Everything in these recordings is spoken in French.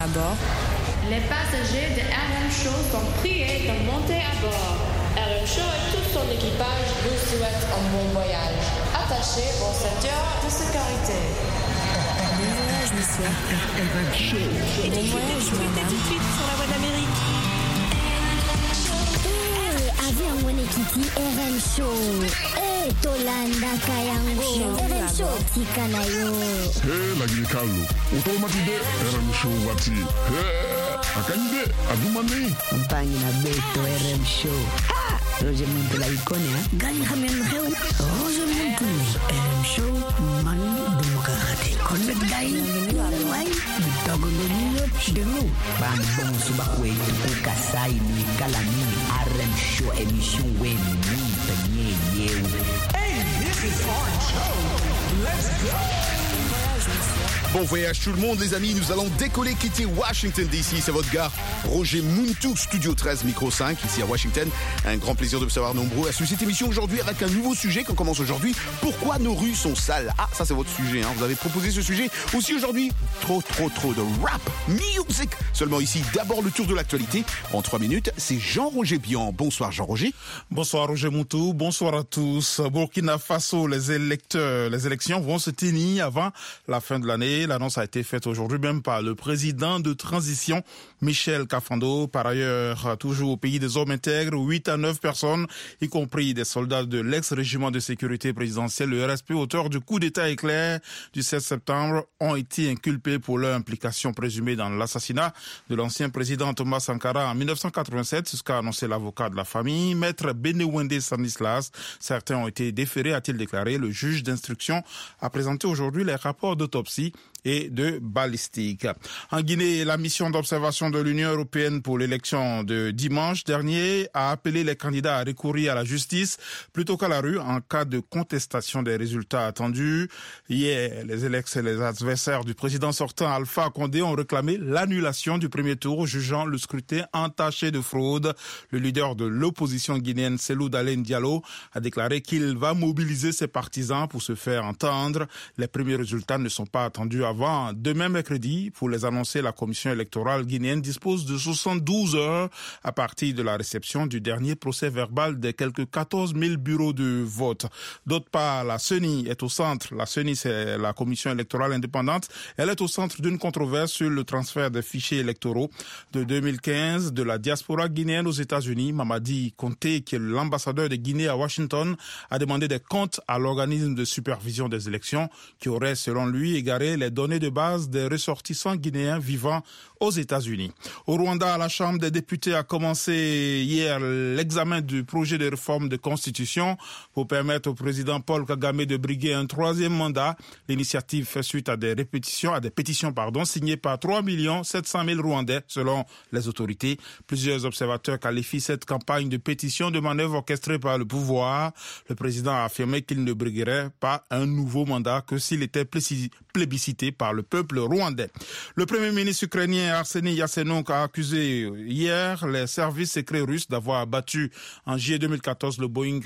À bord. Les passagers de RM Show sont priés de monter à bord. RM Show et tout son équipage vous souhaitent un bon voyage. Attachez vos ceintures de sécurité. Bon voyage, monsieur. RM Show. Bon voyage, madame. Tout de suite sur la voie d'Amérique. Avion Wenekiti RM Show. Tolanda Kayango. RM Show Tikanayo. Lagi Carlo. Automatide RM Show wati. Akande adumani. Mpangi na beto RM Show. Roger Muntu la ikonia. Gani khamen kheu. Roger Muntu RM Show mani demokrati. Connect guy. Why? Bitago no chidelo. Bang bong subakwe ukasai ni kalami RM Show émission wen ni tanye yew. Hey, this is RM Show. Let's go. Bon voyage tout le monde les amis, nous allons décoller, quitter Washington DC, c'est votre gars Roger Muntu, Studio 13, Micro 5, ici à Washington. Un grand plaisir de vous savoir nombreux à suivre cette émission aujourd'hui avec un nouveau sujet qu'on commence aujourd'hui. Pourquoi nos rues sont sales? Ah, ça c'est votre sujet, hein. Vous avez proposé ce sujet aussi aujourd'hui. Trop de rap music. Seulement ici, d'abord le tour de l'actualité. En 3 minutes, c'est Jean-Roger Bian. Bonsoir Jean-Roger. Bonsoir Roger Muntu, bonsoir à tous. Burkina Faso, les élections vont se tenir avant la fin de l'année. L'annonce a été faite aujourd'hui même par le président de transition, Michel Kafando. Par ailleurs, toujours au pays des hommes intègres, 8 à 9 personnes, y compris des soldats de l'ex-régiment de sécurité présidentielle, le RSP, auteur du coup d'État éclair du 16 septembre, ont été inculpés pour leur implication présumée dans l'assassinat de l'ancien président Thomas Sankara en 1987, c'est ce qu'a annoncé l'avocat de la famille, Maître Benewende Stanislas. Certains ont été déférés, a-t-il déclaré. Le juge d'instruction a présenté aujourd'hui les rapports d'autopsie et de balistique. En Guinée, la mission d'observation de l'Union européenne pour l'élection de dimanche dernier a appelé les candidats à recourir à la justice plutôt qu'à la rue en cas de contestation des résultats attendus. Hier, les adversaires du président sortant Alpha Condé ont réclamé l'annulation du premier tour, jugeant le scrutin entaché de fraude. Le leader de l'opposition guinéenne, Cellou Dalein Diallo, a déclaré qu'il va mobiliser ses partisans pour se faire entendre. Les premiers résultats ne sont pas attendus avant demain mercredi. Pour les annoncer, la commission électorale guinéenne dispose de 72 heures à partir de la réception du dernier procès verbal des quelques 14 000 bureaux de vote. D'autre part, la CENI est au centre. La CENI, c'est la commission électorale indépendante. Elle est au centre d'une controverse sur le transfert des fichiers électoraux de 2015 de la diaspora guinéenne aux États-Unis. Mamadi Conté, qui est l'ambassadeur de Guinée à Washington, a demandé des comptes à l'organisme de supervision des élections qui aurait, selon lui, égaré les données de base des ressortissants guinéens vivant aux États-Unis. Au Rwanda, la Chambre des députés a commencé hier l'examen du projet de réforme de constitution pour permettre au président Paul Kagame de briguer un 3e mandat. L'initiative fait suite à des pétitions signées par 3 700 000 Rwandais, selon les autorités. Plusieurs observateurs qualifient cette campagne de pétition de manœuvre orchestrée par le pouvoir. Le président a affirmé qu'il ne briguerait pas un nouveau mandat que s'il était plébiscité par le peuple rwandais. Le premier ministre ukrainien Arseniy Yatsenyuk a accusé hier les services secrets russes d'avoir abattu en juillet 2014 le Boeing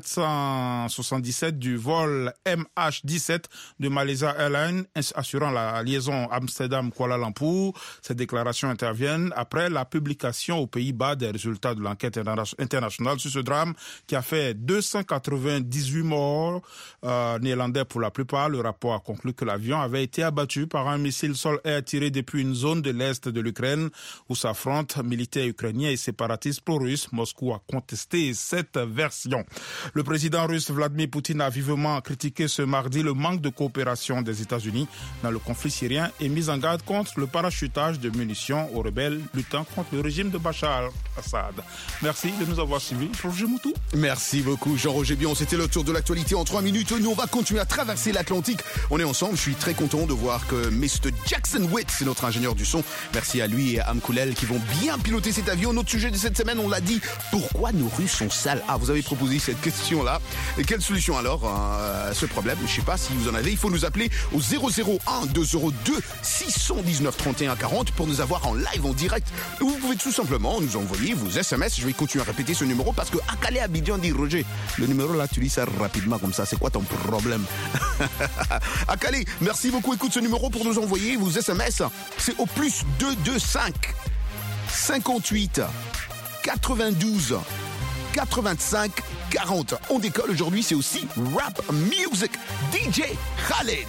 777 du vol MH17 de Malaysia Airlines assurant la liaison Amsterdam-Kuala Lumpur. Ces déclarations interviennent après la publication aux Pays-Bas des résultats de l'enquête internationale sur ce drame qui a fait 298 morts néerlandais pour la plupart. Le rapport a conclu que l'avion avait été abattu par un missile sol-air tiré depuis une zone de l'Est de l'Ukraine où s'affrontent militaires ukrainiens et séparatistes pro-russes. Moscou a contesté cette version. Le président russe Vladimir Poutine a vivement critiqué ce mardi le manque de coopération des États-Unis dans le conflit syrien et mis en garde contre le parachutage de munitions aux rebelles luttant contre le régime de Bachar al-Assad. Merci de nous avoir suivis. Roger Muntu. Merci beaucoup Jean-Roger Bion. C'était le tour de l'actualité en 3 minutes. Nous, on va continuer à traverser l'Atlantique. On est ensemble. Je suis très content de voir que Mr. Jackson Witt, c'est notre ingénieur du son. Merci à lui et à Amkoulel qui vont bien piloter cet avion. Notre sujet de cette semaine, on l'a dit, pourquoi nos rues sont sales? Ah, vous avez proposé cette question-là. Et quelle solution alors à ce problème? Je ne sais pas si vous en avez. Il faut nous appeler au 001 202 619 31 40 pour nous avoir en live, en direct. Ou vous pouvez pouvez tout simplement nous envoyer vos SMS. Je vais continuer à répéter ce numéro parce que Akale Abidjan dit Roger, le numéro là, tu lis ça rapidement comme ça. C'est quoi ton problème? Akale, merci beaucoup. Écoute ce numéro pour nous envoyer vos SMS. C'est au plus 225 58 92 85 40. On décolle aujourd'hui, c'est aussi rap music. DJ Khaled.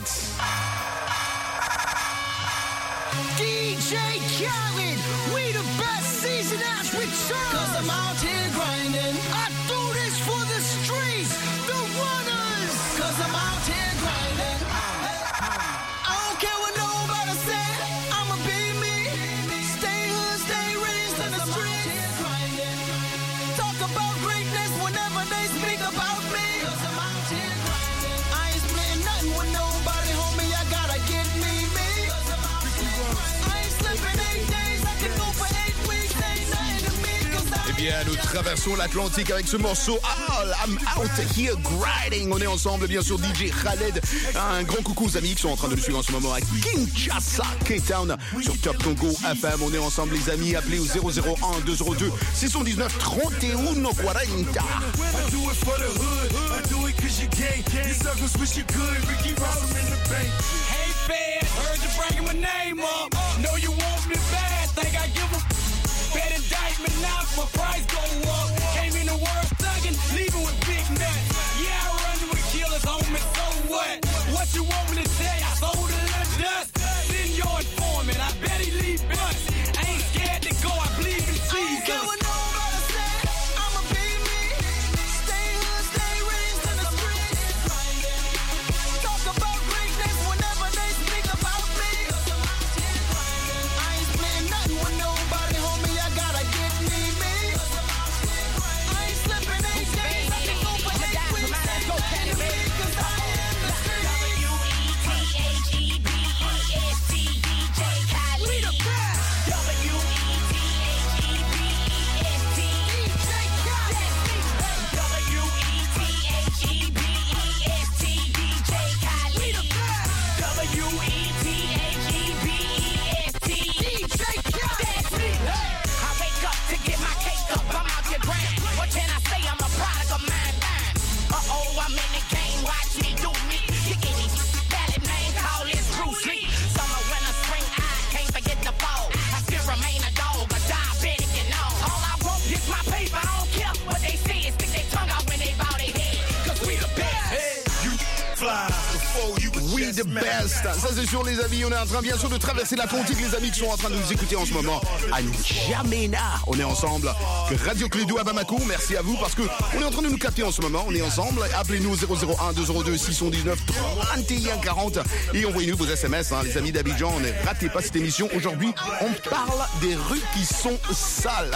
DJ Khaled, we the best season as return. Cause I'm out here grinding. I do this for the streets, the runners. Cause I'm out here grinding. I don't care what nobody said. I'ma be me. Stay hood, stay raised in the streets. Talk about greatness whenever they speak about me. Cause I'm out here grinding. I ain't splitting nothing with nobody, homie. I gotta get me. Eh bien, nous traversons l'Atlantique avec ce morceau All I'm Out Here Grinding. On est ensemble, bien sûr, DJ Khaled. Un grand coucou aux amis qui sont en train de le suivre en ce moment à Kinshasa, K-Town, sur Top Congo FM. On est ensemble, les amis. Appelez au 001 202 619 31 Bad indictment now, my price go up. Came in the world thuggin', leaving with big nuts. Yeah, I run with killers, homie, so what? What you want me to say? I sold a little dust. Then your informant, I bet he leave bust. I ain't scared to go, I believe in Jesus. I don't care what nobody say, I'ma be me. Stay hood, stay raised in the streets. Talk about greatness whenever they speak about me. I ain't splitting nothing with nobody, homie. The best. Ça c'est sûr les amis, on est en train bien sûr de traverser l'Atlantique, les amis qui sont en train de nous écouter en ce moment à N'Djamena. On est ensemble. Radio Clédou à Bamako, merci à vous parce que on est en train de nous capter en ce moment. On est ensemble. Appelez-nous 001 202 619 31 40 et envoyez-nous vos SMS, hein, les amis d'Abidjan. Ne ratez pas cette émission. Aujourd'hui, on parle des rues qui sont sales.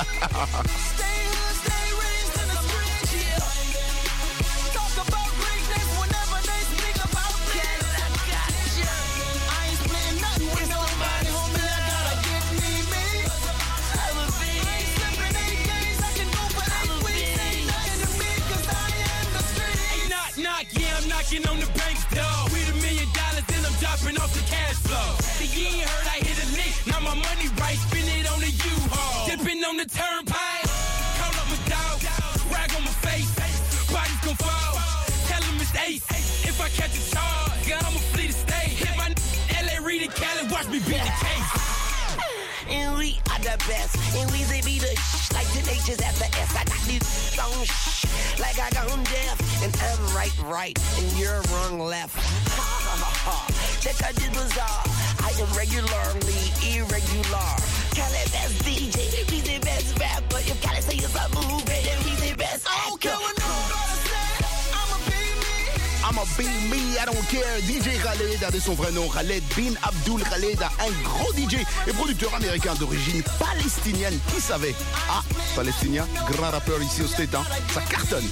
On the bank's door with $1 million and I'm dropping off the cash flow. The year ain't heard I hit a lick, now my money right, spin it on the U-Haul. Dipping on the turnpike, call up my dog, rag on my face, body's gon' fall. Tell him it's ace, if I catch a charge, I'ma flee the state. Hit my LA Reid and Cali, watch me beat the case. And we are the best, and we say be the like the H's at the S. I got these songs like I gone deaf, and I'm right, and you're wrong left. Check out this bizarre. I am regularly irregular. Cali best DJ, he's the best rapper. If Cali say it's a movie, then he's the best actor. Okay, well, nobody say I'ma be me. I'ma be me, I don't care. DJ Khaled a de son vrai nom, Khaled bin Abdul Khaled, un gros DJ et producteur américain d'origine palestinienne. Qui savait? Ah, palestinien, grand rappeur ici au State, hein. Ça cartonne.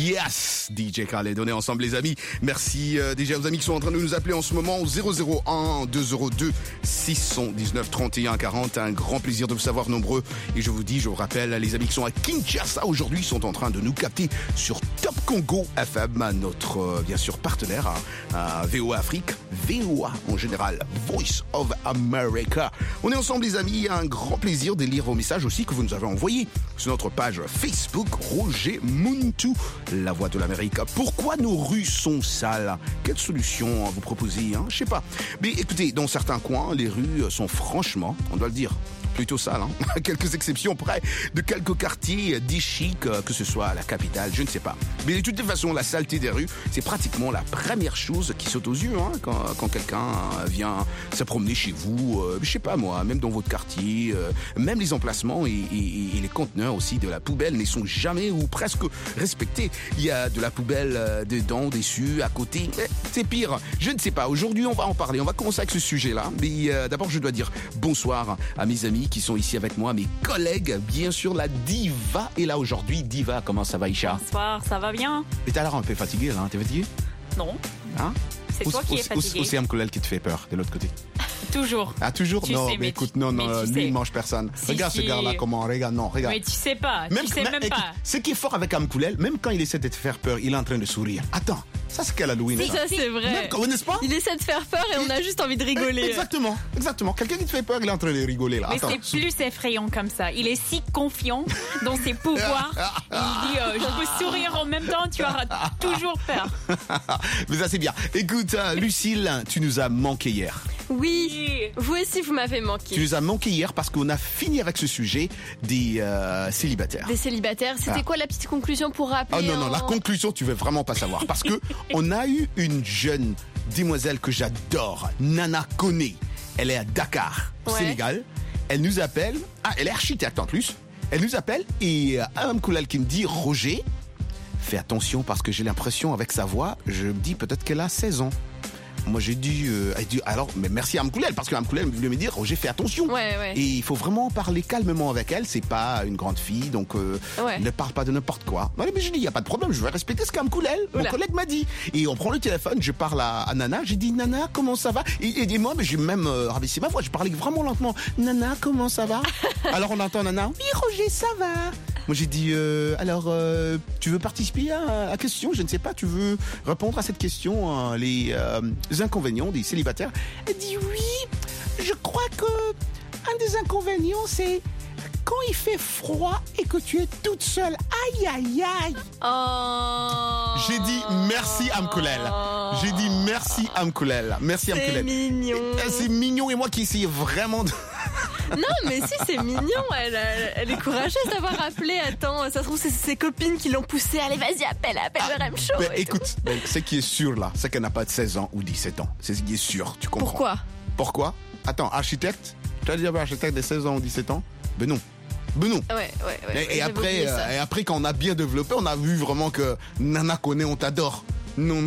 Yes, DJ Khaled, on est ensemble les amis. Merci déjà aux amis qui sont en train de nous appeler en ce moment au 001 202 619 31 40. Un grand plaisir de vous savoir nombreux. Et je vous rappelle, les amis qui sont à Kinshasa aujourd'hui sont en train de nous capter sur Top Congo FM, notre bien sûr partenaire à VOA Afrique, VOA en général, Voice of America. On est ensemble les amis, un grand plaisir de lire vos messages aussi que vous nous avez envoyés sur notre page Facebook, Roger Muntu, la voix de l'Amérique. Pourquoi nos rues sont sales? Quelle solution vous proposez? Je sais pas. Mais écoutez, dans certains coins, les rues sont franchement, on doit le dire, plutôt sales. À quelques exceptions près de quelques quartiers dits chics, que ce soit à la capitale, je ne sais pas. Mais de toute façon, la saleté des rues, c'est pratiquement la première chose qui saute aux yeux quand quelqu'un vient se promener chez vous, je sais pas moi, même dans votre quartier, même les emplacements et les conteneurs aussi de la poubelle ne sont jamais ou presque respectés. Il y a de la poubelle dedans, dessus, à côté. C'est pire. Je ne sais pas. Aujourd'hui, on va en parler. On va commencer avec ce sujet-là. Mais d'abord, je dois dire bonsoir à mes amis qui sont ici avec moi, mes collègues. Bien sûr, la Diva est là aujourd'hui. Diva, comment ça va, Isha? Bonsoir, ça va bien? Mais t'as l'air un peu fatigué, là. T'es fatigué? Non. C'est toi qui es fatigué. Ou c'est Amkoulel qui te fait peur, de l'autre côté? Toujours. Ah, toujours? Tu non, sais, mais écoute, non, lui, il mange personne. Regarde ce gars-là, comment, regarde. Mais tu sais pas, écoute, pas. Ce qui est fort avec Amkoulel, même quand il essaie de te faire peur, il est en train de sourire. Attends, ça c'est quel Halloween? Ça c'est vrai. N'est-ce pas? Il essaie de faire peur et on a juste envie de rigoler. Exactement. Quelqu'un qui te fait peur, il est en train de rigoler là. Mais c'est plus effrayant comme ça. Il est si confiant dans ses pouvoirs. Il dit, je peux sourire en même temps, tu auras toujours peur. Mais ça c'est bien. Écoute, Lucille, tu nous as manqué hier. Oui, vous aussi vous m'avez manqué. Tu nous as manqué hier parce qu'on a fini avec ce sujet des célibataires. Des célibataires, c'était quoi la petite conclusion pour rappeler? Non, la conclusion tu veux vraiment pas savoir parce que on a eu une jeune demoiselle que j'adore, Nana Koné. Elle est à Dakar, au Sénégal. Elle nous appelle, elle est architecte en plus. Elle nous appelle et un Koulal qui me dit Roger, fais attention parce que j'ai l'impression avec sa voix, je me dis peut-être qu'elle a 16 ans. Moi j'ai dit, alors mais merci à Amkoulel parce que Amkoulel voulait me dire Roger fais attention. Et il faut vraiment parler calmement avec elle, c'est pas une grande fille donc ne parle pas de n'importe quoi. Non, mais je dis il y a pas de problème, je vais respecter ce qu'Amkoulel, mon collègue m'a dit. Et on prend le téléphone, je parle à Nana, j'ai dit Nana comment ça va? Et moi mais j'ai même rabaissé ma voix, je parlais vraiment lentement. Nana comment ça va? Alors on entend Nana, oui Roger ça va. Moi j'ai dit alors tu veux participer à la question? Je ne sais pas, tu veux répondre à cette question les inconvénients des célibataires? Elle dit oui, je crois que un des inconvénients c'est quand il fait froid et que tu es toute seule. Aïe aïe aïe. J'ai dit merci Amkoulel. J'ai dit merci Amkoulel. Merci Amkoulel. C'est mignon. C'est mignon et moi qui essayais vraiment de... Non mais si c'est mignon, elle est courageuse d'avoir appelé. Attends, ça se trouve c'est ses copines qui l'ont poussée. Allez vas-y appelle le RM Show. Écoute, ce qui est sûr là, c'est qu'elle n'a pas de 16 ans ou 17 ans. C'est ce qui est sûr, tu comprends? Pourquoi? Attends, architecte? Tu as déjà vu architecte de 16 ans ou 17 ans? Ben non. Ouais. Et après quand on a bien développé, on a vu vraiment que Nana Koné, on t'adore. Non.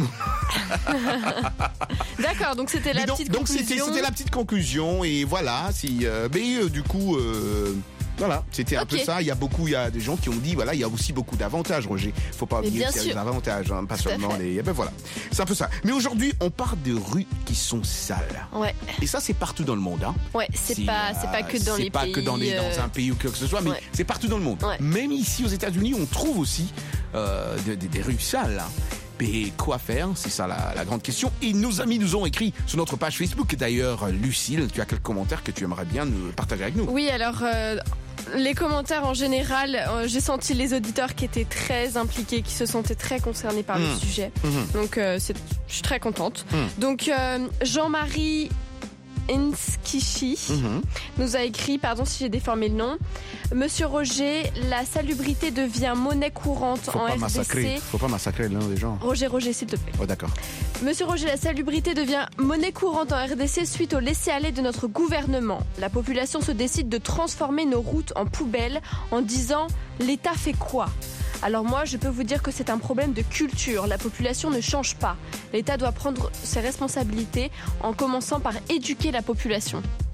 D'accord, donc c'était la petite conclusion. C'était la petite conclusion et voilà. Du coup, voilà, c'était un peu ça. Il y a des gens qui ont dit voilà, il y a aussi beaucoup d'avantages, Roger. Faut pas oublier qu'il y a des avantages, pas seulement les. Ben voilà, c'est un peu ça. Mais aujourd'hui, on parle de rues qui sont sales. Ouais. Et ça, c'est partout dans le monde. Ouais, c'est pas que dans les pays. C'est pas que dans un pays ou quoi que ce soit, mais c'est partout dans le monde. Ouais. Même ici aux États-Unis, on trouve aussi des rues sales. Mais quoi faire? C'est ça la grande question. Et nos amis nous ont écrit sur notre page Facebook. Et d'ailleurs, Lucille, tu as quelques commentaires que tu aimerais bien nous partager avec nous? Oui, alors les commentaires en général, j'ai senti les auditeurs qui étaient très impliqués, qui se sentaient très concernés par le sujet. Donc je suis très contente. Donc Jean-Marie Enskichi nous a écrit, pardon si j'ai déformé le nom. Monsieur Roger, la salubrité devient monnaie courante en RDC. Faut pas massacrer le nom des gens. Roger, s'il te plaît. Oh d'accord. Monsieur Roger, la salubrité devient monnaie courante en RDC suite au laisser-aller de notre gouvernement. La population se décide de transformer nos routes en poubelles en disant « l'État fait quoi ?» Alors moi, je peux vous dire que c'est un problème de culture. La population ne change pas. L'État doit prendre ses responsabilités en commençant par éduquer la population.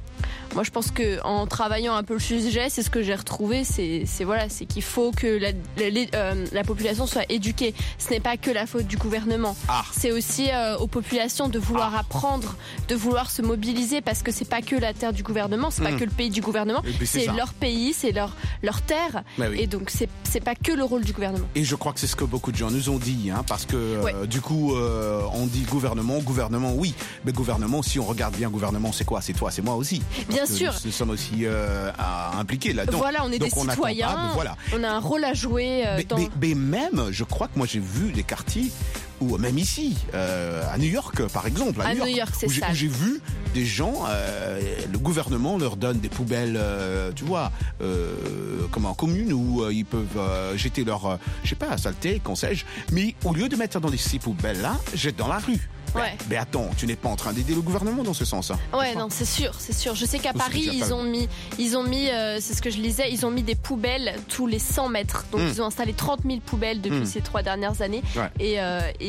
moi je pense que en travaillant un peu le sujet, c'est ce que j'ai retrouvé, c'est qu'il faut que la population soit éduquée. Ce n'est pas que la faute du gouvernement. C'est aussi aux populations de vouloir apprendre, de vouloir se mobiliser, parce que c'est pas que la terre du gouvernement, c'est pas que le pays du gouvernement, c'est leur pays, c'est leur terre, et donc c'est pas que le rôle du gouvernement. Et je crois que c'est ce que beaucoup de gens nous ont dit, parce que du coup on dit gouvernement, oui, mais gouvernement, si on regarde bien, gouvernement, c'est quoi? C'est toi, c'est moi aussi. Bien sûr. Nous sommes aussi impliqués là-dedans. Voilà, on est donc des citoyens, on a un rôle à jouer. Mais même, je crois que moi j'ai vu des quartiers, ou même ici, à New York par exemple, à New York, c'est ça. Où j'ai vu des gens, le gouvernement leur donne des poubelles, tu vois, comme en commune, où ils peuvent jeter leur, je sais pas, saleté, qu'on sais-je, mais au lieu de mettre ça dans ces poubelles-là, jettent dans la rue. Mais attends, tu n'es pas en train d'aider le gouvernement dans ce sens. Non, c'est sûr. Je sais qu'à Paris, ils ont mis, c'est ce que je lisais, ils ont mis des poubelles tous les 100 mètres. Donc ils ont installé 30 000 poubelles depuis ces 3 dernières années. Et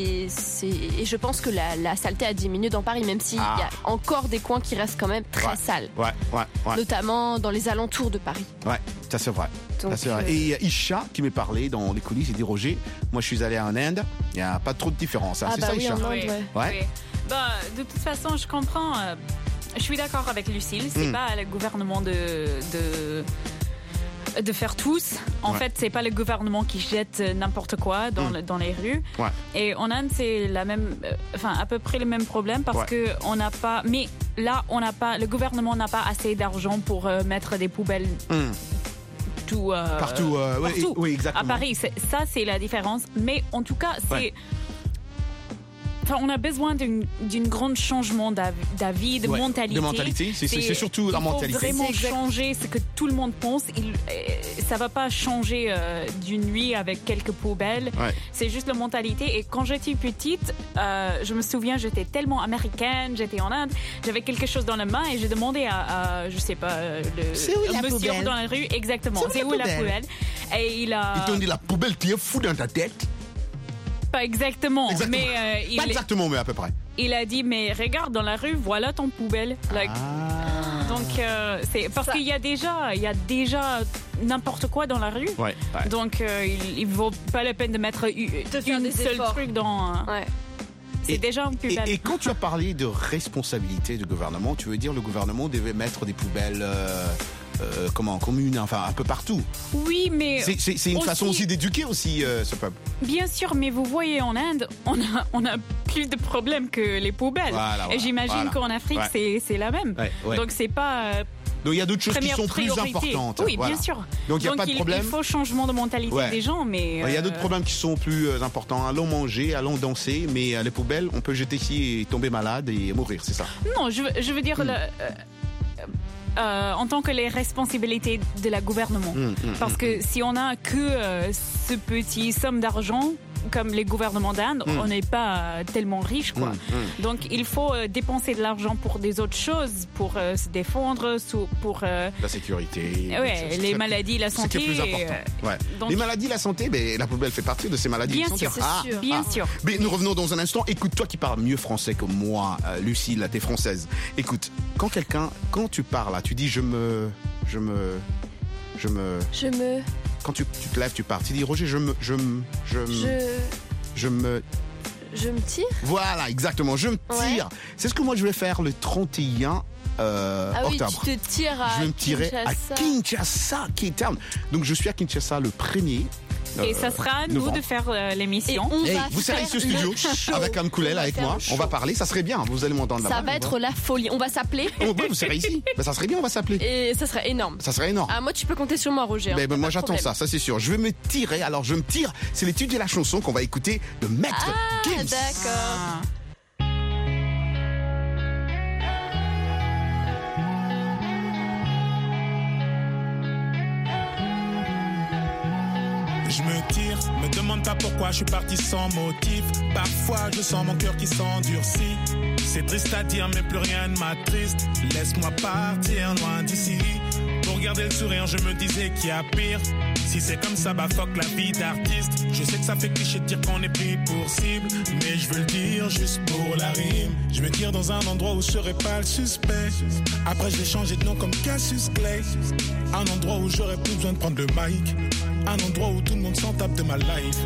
je pense que la saleté a diminué dans Paris, même s'il y a encore des coins qui restent quand même très sales. Notamment dans les alentours de Paris. Ça c'est vrai. Donc, ça, c'est vrai. Et Isha qui m'est parlé dans les coulisses, il dit Roger, moi je suis allé en Inde, il n'y a pas trop de différence. C'est ça, Isha? Oui. De toute façon, je comprends. Je suis d'accord avec Lucille. C'est pas le gouvernement de faire tous. En fait, c'est pas le gouvernement qui jette n'importe quoi dans les rues. Et en Inde, c'est à peu près le même problème, parce que on n'a pas. Mais là, le gouvernement n'a pas assez d'argent pour mettre des poubelles. Partout. Oui, exactement. À Paris, ça c'est la différence. Mais en tout cas, on a besoin d'un grand changement d'avis, de mentalité. De mentalité, c'est surtout la mentalité. Il faut vraiment changer ce que tout le monde pense. Ça va pas changer d'une nuit avec quelques poubelles. C'est juste la mentalité. Et quand j'étais petite, je me souviens, j'étais tellement américaine, j'étais en Inde, j'avais quelque chose dans la main et j'ai demandé à je sais pas, le monsieur dans la rue, exactement, c'est où la poubelle? Et il t'ont dit la poubelle, tu es fou dans ta tête? Pas exactement. Mais pas exactement, mais à peu près. Il a dit, mais regarde dans la rue, voilà ton poubelle. Donc c'est parce qu'il y a déjà n'importe quoi dans la rue. Donc il vaut pas la peine de mettre une seule truc dans. C'est déjà un poubelle. Et quand tu as parlé de responsabilité du gouvernement, tu veux dire le gouvernement devait mettre des poubelles en commune, enfin un peu partout. Oui, mais c'est une façon aussi d'éduquer aussi ce peuple. Bien sûr, mais vous voyez en Inde, on a plus de problèmes que les poubelles. Et j'imagine qu'en Afrique c'est la même. Donc c'est pas. Donc il y a d'autres choses qui sont plus importantes. Oui, bien sûr. Donc il n'y a pas de problème. Il faut changement de mentalité des gens, mais. Il y a d'autres problèmes qui sont plus importants. Allons manger, allons danser, mais les poubelles, on peut jeter ici et tomber malade et mourir, c'est ça? Non, je veux dire. En tant que les responsabilités de la gouvernement. Parce que si on a que ce petit somme d'argent, comme les gouvernements d'Inde, on n'est pas tellement riche, quoi. Donc il faut dépenser de l'argent pour des autres choses, pour se défendre, pour la sécurité, les maladies, la santé. C'est plus important. Donc, les maladies, la santé, la poubelle fait partie de ces maladies. Bien sûr, bien sûr. Mais nous revenons dans un instant. Écoute, toi qui parles mieux français que moi, Lucille, t'es française. Écoute, quand tu parles là, tu dis je me. Quand tu te lèves, tu pars. Tu dis Roger, je me tire. Voilà, exactement. Je me tire. C'est ce que moi je vais faire le 31 octobre. Tu te tires à Je vais me tirer à Kinshasa, Cape Town. Donc je suis à Kinshasa le 1er. Et ça sera à nous de faire l'émission. Vous serez ici au studio avec Anne Coulel, avec moi. On va parler, ça serait bien. Vous allez m'entendre là-bas. Ça va être la folie. On va s'appeler. Vous serez ici. Ça serait bien, on va s'appeler. Et ça serait énorme. Ça serait énorme. Moi, tu peux compter sur moi, Roger. Moi, j'attends ça c'est sûr. Je vais me tirer. Alors, je me tire. C'est l'étude de la chanson qu'on va écouter de Maître Gims. D'accord. Je me tire, me demande pas pourquoi je suis parti sans motif. Parfois je sens mon cœur qui s'endurcit. C'est triste à dire mais plus rien ne m'attriste. Laisse-moi partir loin d'ici. Pour garder le sourire je me disais qu'il y a pire. Si c'est comme ça, bah fuck la vie d'artiste. Je sais que ça fait cliché de dire qu'on est pris pour cible, mais je veux le dire juste pour la rime. Je me tire dans un endroit où je serai pas le suspect. Après je vais changer de nom comme Cassius Clay. Un endroit où j'aurais plus besoin de prendre le mic. Un endroit où tout le monde s'en tape de ma life.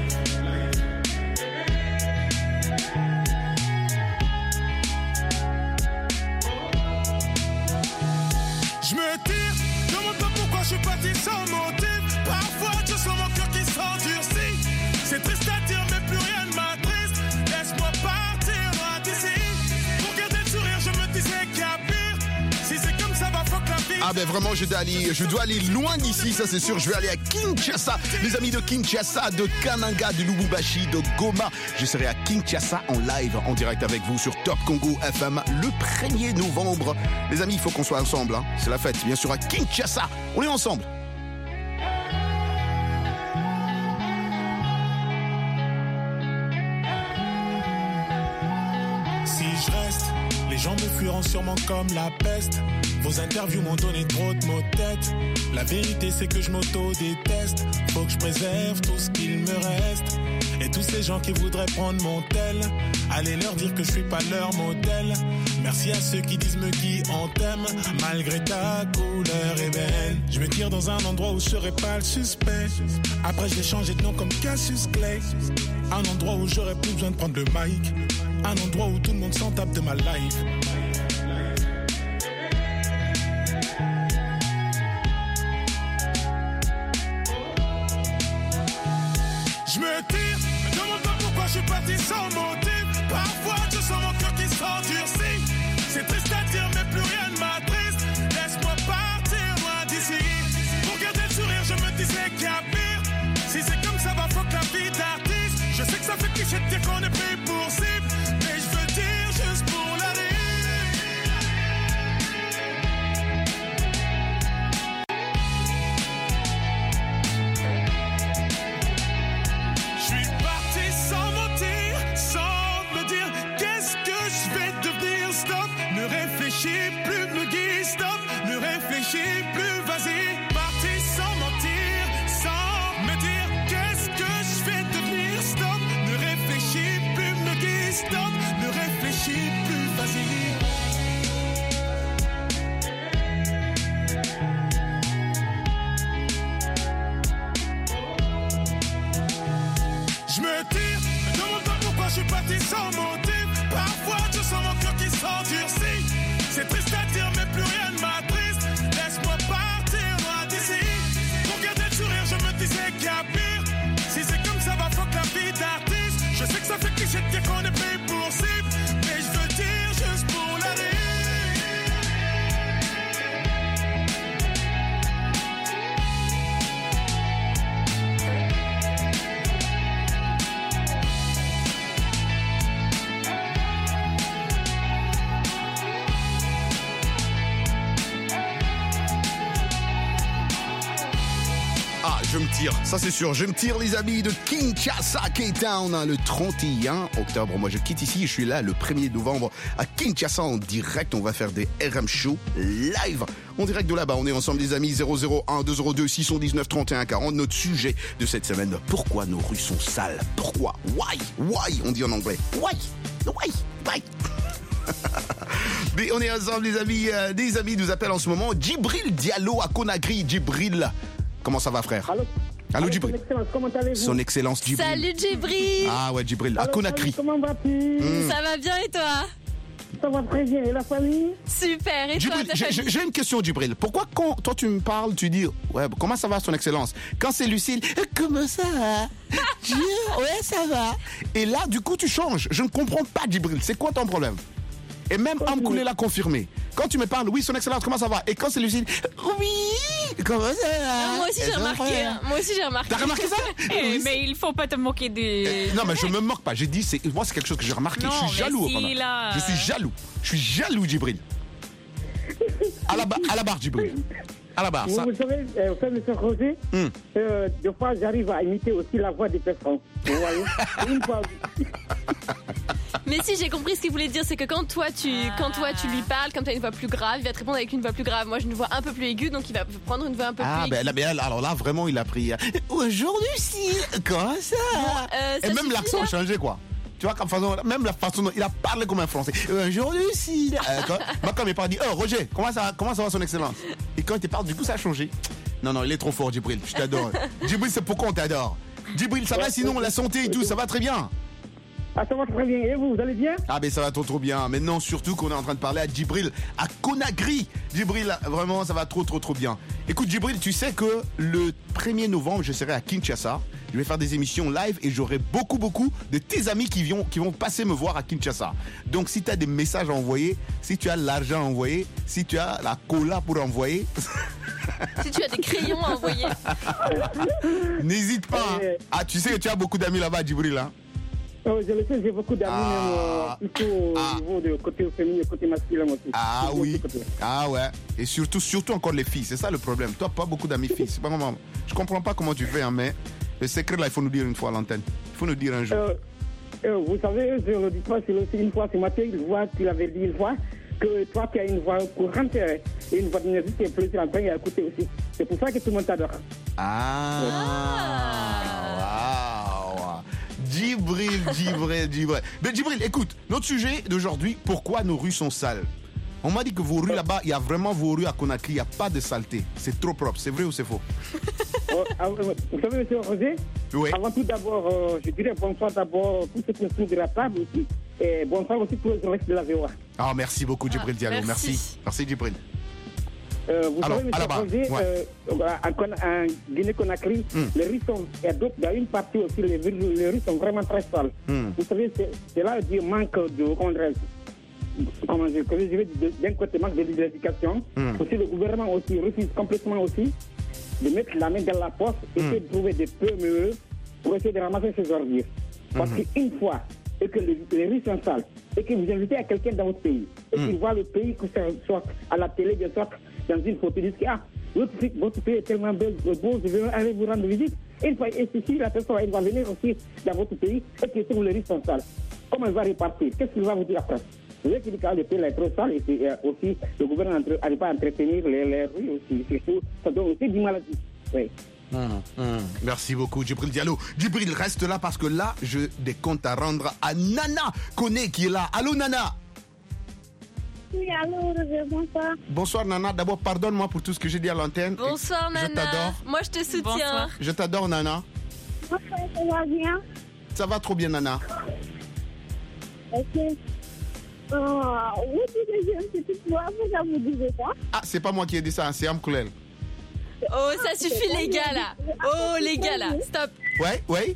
Je me tire, demande pas pourquoi je suis parti sans motif. Parfois je sens mon cœur qui s'endurcit. C'est triste à dire mais plus rien ne m'attriste. Laisse-moi partir loin d'ici. Pour garder le sourire je me disais qu'il y a pire. Si c'est comme ça va fuck la vie. Ah ben vraiment je dois aller loin d'ici, ça c'est sûr. Je vais aller à Kinshasa, les amis de Kinshasa, de Kananga, de Lubumbashi, de Goma. Je serai à Kinshasa en live, en direct avec vous sur Top Congo FM le 1er novembre. Les amis, il faut qu'on soit ensemble, hein. C'est la fête, bien sûr à Kinshasa. On est ensemble. Si je reste, les gens me fuiront sûrement comme la peste. Vos interviews m'ont donné trop de maux de tête. La vérité c'est que je m'auto-déteste. Faut que je préserve tout ce qu'il me reste. Et tous ces gens qui voudraient prendre mon tel, allez leur dire que je suis pas leur modèle. Merci à ceux qui disent me qui on t'aime, malgré ta couleur ébène. Je me tire dans un endroit où je serai pas le suspect. Après je vais changer de nom comme Cassius Clay. Un endroit où j'aurais plus besoin de prendre le mic. Un endroit où tout le monde s'en tape de ma life. Je me tire, me demande pas pourquoi je suis parti sans motif. Parfois je sens mon cœur qui s'endurcit. C'est triste à dire mais plus rien ne m'attriste. Laisse-moi partir loin d'ici. Pour garder le sourire je me disais qu'il y a pire. Si c'est comme ça va fuck la vie d'artiste. Je sais que ça fait cliché de dire qu'on est pris pour cible, mais je veux dire juste pour la rire. Plus me guide, stop, ne réfléchis plus, vas-y. Parti sans mentir, sans me dire qu'est-ce que je vais devenir, stop, ne réfléchis plus, me guide, stop, ne réfléchis plus, vas-y. Je me tire, me demande pas pourquoi je suis parti sans motif. Parfois je sens mon cœur qui s'endurcit. C'est triste à dire mais plus rien ne m'attriste. Laisse-moi partir loin d'ici. Pour garder le sourire je me disais qu'il y a pire. Si c'est comme ça va fuck la vie d'artiste. Je sais que ça fait cliché de dire qu'on est pris pour cible, mais je veux dire juste pour la rire. Je me tire, ça c'est sûr, je me tire les amis de Kinshasa, K-Town, hein, le 31 octobre. Moi je quitte ici, je suis là le 1er novembre à Kinshasa en direct. On va faire des RM Show live en direct de là-bas. On est ensemble les amis, 001 202 619 31 40. Notre sujet de cette semaine, pourquoi nos rues sont sales? Pourquoi? Why? On dit en anglais. Why? Mais on est ensemble les amis, des amis nous appellent en ce moment. Djibril Diallo à Conakry. Djibril, comment ça va frère? Allô Djibril. Comment allez-vous? Son excellence Djibril. Salut Djibril. Ah ouais Djibril, à Conakry. Comment vas-tu? Ça va bien et toi? Ça va très bien, et la famille? Super, et Djibril, toi? j'ai une question Djibril. Pourquoi quand toi tu me parles, tu dis ouais, comment ça va son excellence? Quand c'est Lucille, comment ça va? Ouais ça va. Et là du coup tu changes. Je ne comprends pas Djibril, c'est quoi ton problème? Et même Amkoulé l'a confirmé. Quand tu me parles, oui, son excellence, comment ça va? Et quand c'est Lucille, oui, comment ça va? Moi aussi j'ai remarqué. T'as remarqué ça? Mais il faut pas te moquer des... Non, mais je me moque pas. J'ai dit, moi, c'est quelque chose que j'ai remarqué. Non, je suis jaloux. Je suis jaloux, Djibril. À la barre, Djibril. À la barre. Vous savez, M. Roger, des fois, j'arrive à imiter aussi la voix des personnes. Vous voyez? Une fois. Mais si, j'ai compris ce qu'il voulait dire, c'est que quand toi tu lui parles, comme tu as une voix plus grave, il va te répondre avec une voix plus grave. Moi, j'ai une voix un peu plus aiguë, donc il va prendre une voix un peu plus aiguë. Alors là, vraiment, il a pris. Aujourd'hui, si, comment ça et même l'accent a changé, quoi. Tu vois, même la façon dont il a parlé comme un Français. Aujourd'hui, si. Moi, quand il parle, dit Roger, comment ça va, son excellence? Et quand il te parle, du coup, ça a changé. Non, il est trop fort, Djibril. Je t'adore. Djibril, c'est pourquoi on t'adore. Djibril, ça va sinon, la santé et tout, ça va très bien? Ah, ça va très bien. Et vous allez bien? Ah, ben ça va trop bien. Maintenant, surtout qu'on est en train de parler à Djibril, à Conakry. Djibril, vraiment, ça va trop bien. Écoute, Djibril, tu sais que le 1er novembre, je serai à Kinshasa. Je vais faire des émissions live et j'aurai beaucoup de tes amis qui vont passer me voir à Kinshasa. Donc, si tu as des messages à envoyer, si tu as l'argent à envoyer, si tu as la cola pour envoyer... Si tu as des crayons à envoyer. N'hésite pas. Ah, tu sais que tu as beaucoup d'amis là-bas, Djibril, hein? Je le sais, j'ai beaucoup d'amis, même plutôt au niveau de côté féminin et côté masculin aussi. Ah oui. Ah ouais. Et surtout encore les filles, c'est ça le problème. Toi, pas beaucoup d'amis filles. C'est pas maman. Je comprends pas comment tu fais, hein, mais le secret là, il faut nous dire une fois à l'antenne. Il faut nous dire un jour. Vous savez, je le dis pas, c'est aussi une fois ce matin, tu l'avais dit une fois, que toi qui as une voix courante et une voix d'énergie qui est plus en train à écouter aussi. C'est pour ça que tout le monde t'adore. Djibril. Mais Djibril, écoute, notre sujet d'aujourd'hui, pourquoi nos rues sont sales? On m'a dit que vos rues là-bas, il y a vraiment vos rues à Conakry, il n'y a pas de saleté. C'est trop propre, c'est vrai ou c'est faux? Vous savez, monsieur Roger, oui. Avant tout d'abord, je dirais bonsoir d'abord pour ceux qui sont de la table aussi. Et bonsoir aussi pour le reste de la VOA. Ah, merci beaucoup, Djibril Diallo. Merci, Djibril. Vous savez, monsieur Roger, en Guinée-Conakry, les rues sont, et d'autres, dans une partie aussi, les rues sont vraiment très sales. Vous savez, c'est là du manque de comment je vais dire, d'un côté manque de l'éducation. Aussi, le gouvernement aussi refuse complètement aussi de mettre la main dans la poche et de trouver des PME pour essayer de ramasser ces ordures. Parce qu'une fois et que les rues sont sales et que vous invitez à quelqu'un dans votre pays et qu'il voit le pays, que ce soit à la télé, bien sûr, dans une photo, il dit votre pays est tellement beau, je vais aller vous rendre visite. Une fois, et si la personne va venir aussi dans votre pays et que tous les rues sont sales, comment elle va repartir? Qu'est-ce qu'il va vous dire après? Vous savez qu'il dit que le pays est trop sale et aussi le gouvernement n'arrive pas à entretenir les rues aussi. Ça donne aussi du maladie. Oui. Merci beaucoup, Djibril Diallo. Djibril, reste là parce que là, j'ai des comptes à rendre à Nana Koné qui est là. Allô, Nana? Oui, allô, bonsoir. Bonsoir, Nana. D'abord, pardonne-moi pour tout ce que j'ai dit à l'antenne. Bonsoir, Nana. Je t'adore. Moi, je te soutiens. Bonsoir. Je t'adore, Nana. Bonsoir, ça va bien? Ça va trop bien, Nana. Ok. Vous disiez une petite voix, vous disiez quoi? Ah, c'est pas moi qui ai dit ça, c'est Amkoulel. Oh, ça suffit, les gars, là. Oh, les gars, là. Stop. Ouais.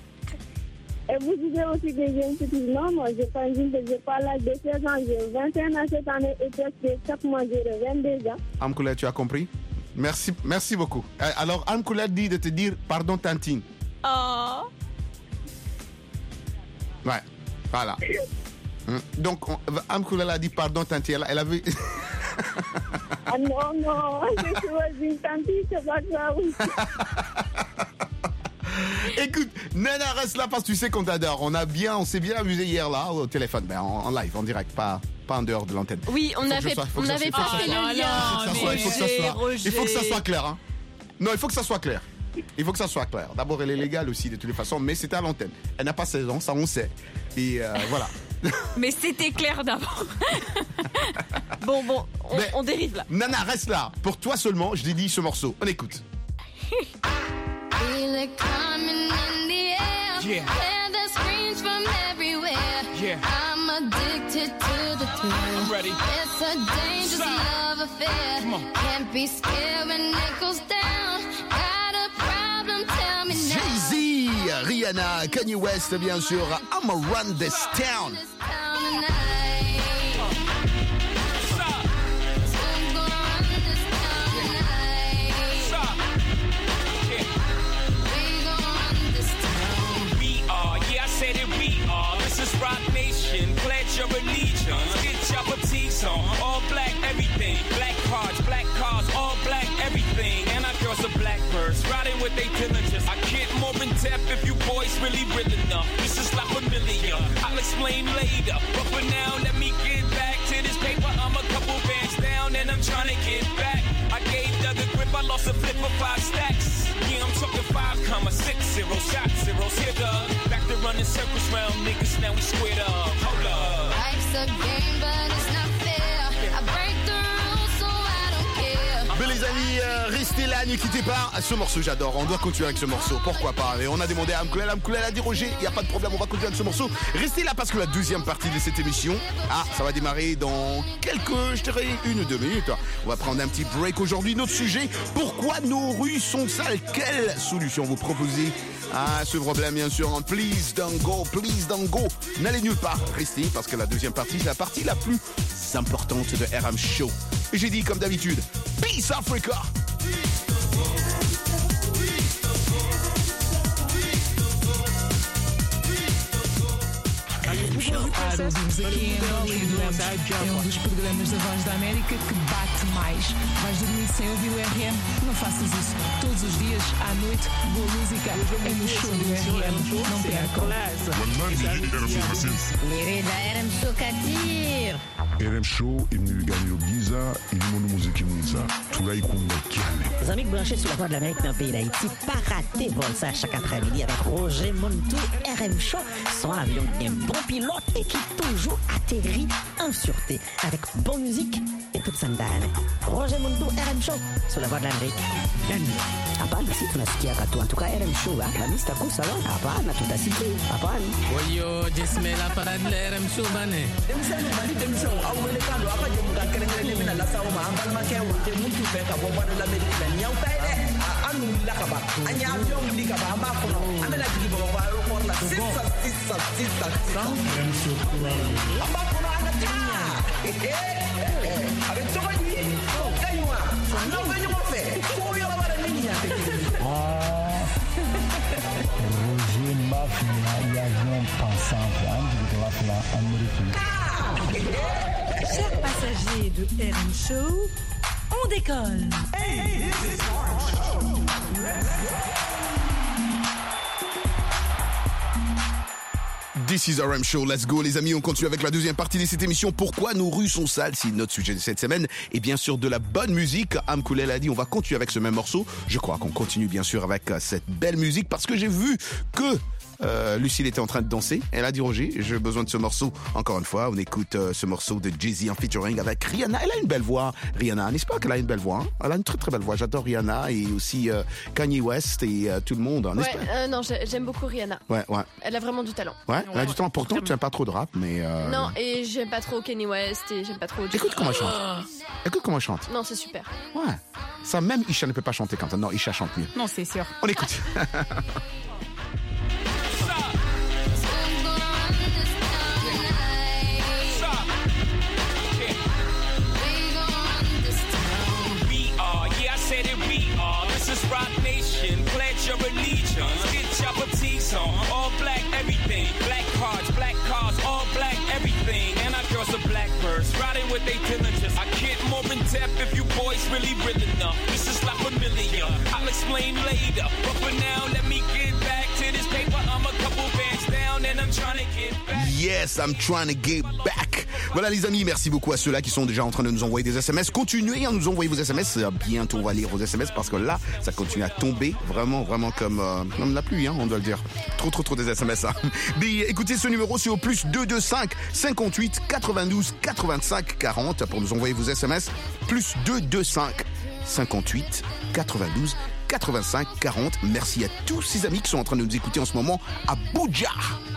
Et vous disiez aussi que j'ai une petite non, moi, je pense que j'ai pas l'âge de 16 ans, j'ai 21 ans cette année et presque chaque mois, j'ai 22 ans. Amkoulel, tu as compris? Merci beaucoup. Alors, Amkoulel dit de te dire pardon, Tantine. Oh. Ouais, voilà. Donc, Amkoulel a dit pardon, Tantine. Elle avait... Ah non, je suis une tantine, c'est pas grave. Écoute, Nana, reste là parce que tu sais qu'on t'adore. On s'est bien amusé hier là au téléphone, ben en live, en direct, pas en dehors de l'antenne. Oui, on avait pas fait le lien. Il faut que ça soit clair. Hein. Non, il faut que ça soit clair. Il faut que ça soit clair. D'abord, elle est légale aussi de toutes les façons, mais c'était à l'antenne. Elle n'a pas 16 ans, ça on sait. Et voilà. Mais c'était clair d'abord. Bon, on dérive là. Nana, reste là. Pour toi seulement, je dédie ce morceau. On écoute. Feel it coming in the air. Yeah. Hear the screams from everywhere. Yeah. I'm addicted to the thrill. I'm ready. It's a dangerous love affair. Come on. Can't be scared when it goes down. Got a problem, tell me now. Jay-Z, Rihanna, Kanye West, bien sûr. I'ma run this town. Rock Nation, pledge your allegiance. Get your boutiques on, all black everything. Black cars, all black everything. And our girls are blackbirds, riding with their diligence. I get more in depth if you boys really real enough. This is La Familia, I'll explain later. But for now, let me get back to this paper. I'm a couple bands down and I'm trying to get back. I gave Doug a grip, I lost a flip for 5 stacks. Yeah, I'm talking 5,60 shots, zeros hit up. Back to running circles round niggas, now we squared up. Hold up. Life's a game, but it's not fair. I break the rules, so I don't care. Mais les amis, restez là, ne quittez pas. Ce morceau, j'adore. On doit continuer avec ce morceau. Pourquoi pas? Et on a demandé à Amkoulel. Amkoulel a dit Roger, il n'y a pas de problème, on va continuer avec ce morceau. Restez là parce que la deuxième partie de cette émission, ça va démarrer dans quelques, je dirais, 1 ou 2 minutes. On va prendre un petit break aujourd'hui. Notre sujet, pourquoi nos rues sont sales? Quelle solution vous proposez à ce problème, bien sûr? Please don't go. N'allez nulle part. Restez parce que la deuxième partie, c'est la partie la plus importante de RM Show. Et j'ai dit, comme d'habitude, Peace Africa! Ouvimos aqui em Angola e adoramos. É dos programas da Voz da América que bate mais. Vais dormir sem ouvir o RM? Não faças isso. Todos os dias, à noite, boa música. É no show do RM. Não percam. RM Show Katir. RM Show imni gagner Giza, imni musique Giza. Tulai kunga kiane. Les amis branchés sur la Voix de l'Amérique dans le pays d'Haïti, pas rater vol ça chaque après-midi avec Roger Montou, RM Show, son avion un bon pilote et qui toujours atterrit en sûreté avec bonne musique et toute sa dame. Roger Montou, RM Show sur la Voix de l'Amérique. Hapana, si tunasikia katu. En tout cas, RM Show, la lista kusa wa. Hapana, tutasikia. Hapana. Oyo, jismela para de RM Show bane. Demissão, awele kando apa je muda kerengere mina la sawo ma ambal ma ke wote muntu fe ka bo bana la medina nyaw tay de anu la ka ba anya avion li ka ba amba ko no amela digi bo ba aeroport la sissa amba ko no ana tinya avec ça ni kaywa no venyo mo fe ko yo ba la mini ya te Roger Mafia y avion pensant de la Amérique. Chers passagers de RM Show, on décolle. Hey, this is RM Show. This is RM Show, let's go les amis, on continue avec la deuxième partie de cette émission. Pourquoi nos rues sont sales? C'est notre sujet de cette semaine. Et bien sûr de la bonne musique. Amkoulel a dit on va continuer avec ce même morceau. Je crois qu'on continue bien sûr avec cette belle musique parce que j'ai vu que Lucille était en train de danser. Elle a dit Roger, j'ai besoin de ce morceau. Encore une fois, on écoute ce morceau de Jay-Z en featuring avec Rihanna. Elle a une belle voix, Rihanna, n'est-ce pas qu'elle a une belle voix, hein? Elle a une très très belle voix. J'adore Rihanna et aussi Kanye West et tout le monde, n'est-ce pas? Non, j'aime beaucoup Rihanna. Ouais. Elle a vraiment du talent. Ouais, elle a du talent. Pourtant, tu n'aimes pas trop de rap, mais... Non, et j'aime pas trop Kanye West et j'aime pas trop... Écoute comment elle chante. Écoute comment elle chante. Non, c'est super. Ouais. Ça, même Isha ne peut pas chanter comme ça. Non, Isha chante mieux. Non, c'est sûr. On écoute. Rock Nation, pledge your allegiance. Get your boutiques on, all black everything. Black cars, all black everything. And our girls are blackbirds, riding with their diligence. I get more in depth if you boys really real enough. This is like familiar, I'll explain later. But for now, let me get back to this paper. I'm a couple bands down and I'm trying to get back. Yes, I'm trying to get back. Voilà les amis, merci beaucoup à ceux-là qui sont déjà en train de nous envoyer des SMS. Continuez à nous envoyer vos SMS. Bientôt on va lire vos SMS parce que là, ça continue à tomber vraiment comme la pluie, hein, on doit le dire. Trop des SMS. Hein. Mais écoutez, ce numéro c'est au plus 225 58 92 85 40 pour nous envoyer vos SMS. Plus 225 58 92 85 40. Merci à tous ces amis qui sont en train de nous écouter en ce moment à Abuja.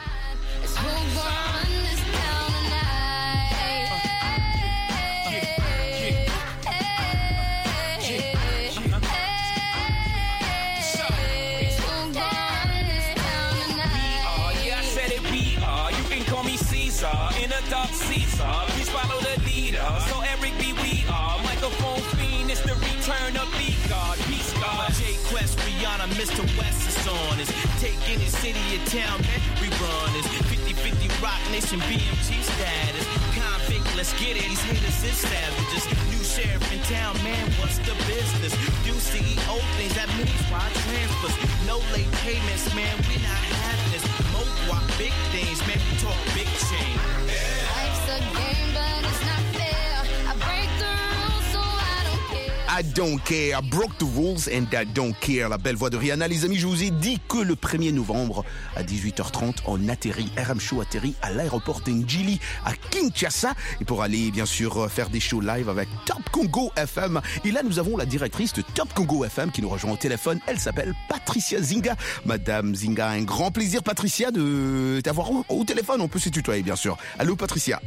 In a dark Caesar, please follow the leader. So Eric B, we are microphone fiend. It's the return of B-God, Peace God. J Quest, Rihanna, Mr. West is on us. Take any city or town, man, we run this. 50-50 Rock Nation, BMG status. Convict, let's get it. These haters is savages. New sheriff in town, man, what's the business? Do CEO things, that means why transfers. No late payments, man, we not having this. walk big things, man, we talk big change. Life's a game, but it's not fair. I break the rules, so I don't care. I don't care. I broke the rules and I don't care. La belle voix de Rihanna. Les amis, je vous ai dit que le 1er novembre à 18h30, on atterrit, RM Show atterrit à l'aéroport d'Ndjili à Kinshasa. Et pour aller, bien sûr, faire des shows live avec Top Congo FM. Et là, nous avons la directrice de Top Congo FM qui nous rejoint au téléphone. Elle s'appelle Patricia Zinga. Madame Zinga, un grand plaisir, Patricia, de t'avoir au téléphone. On peut se tutoyer, bien sûr. Allô, Patricia.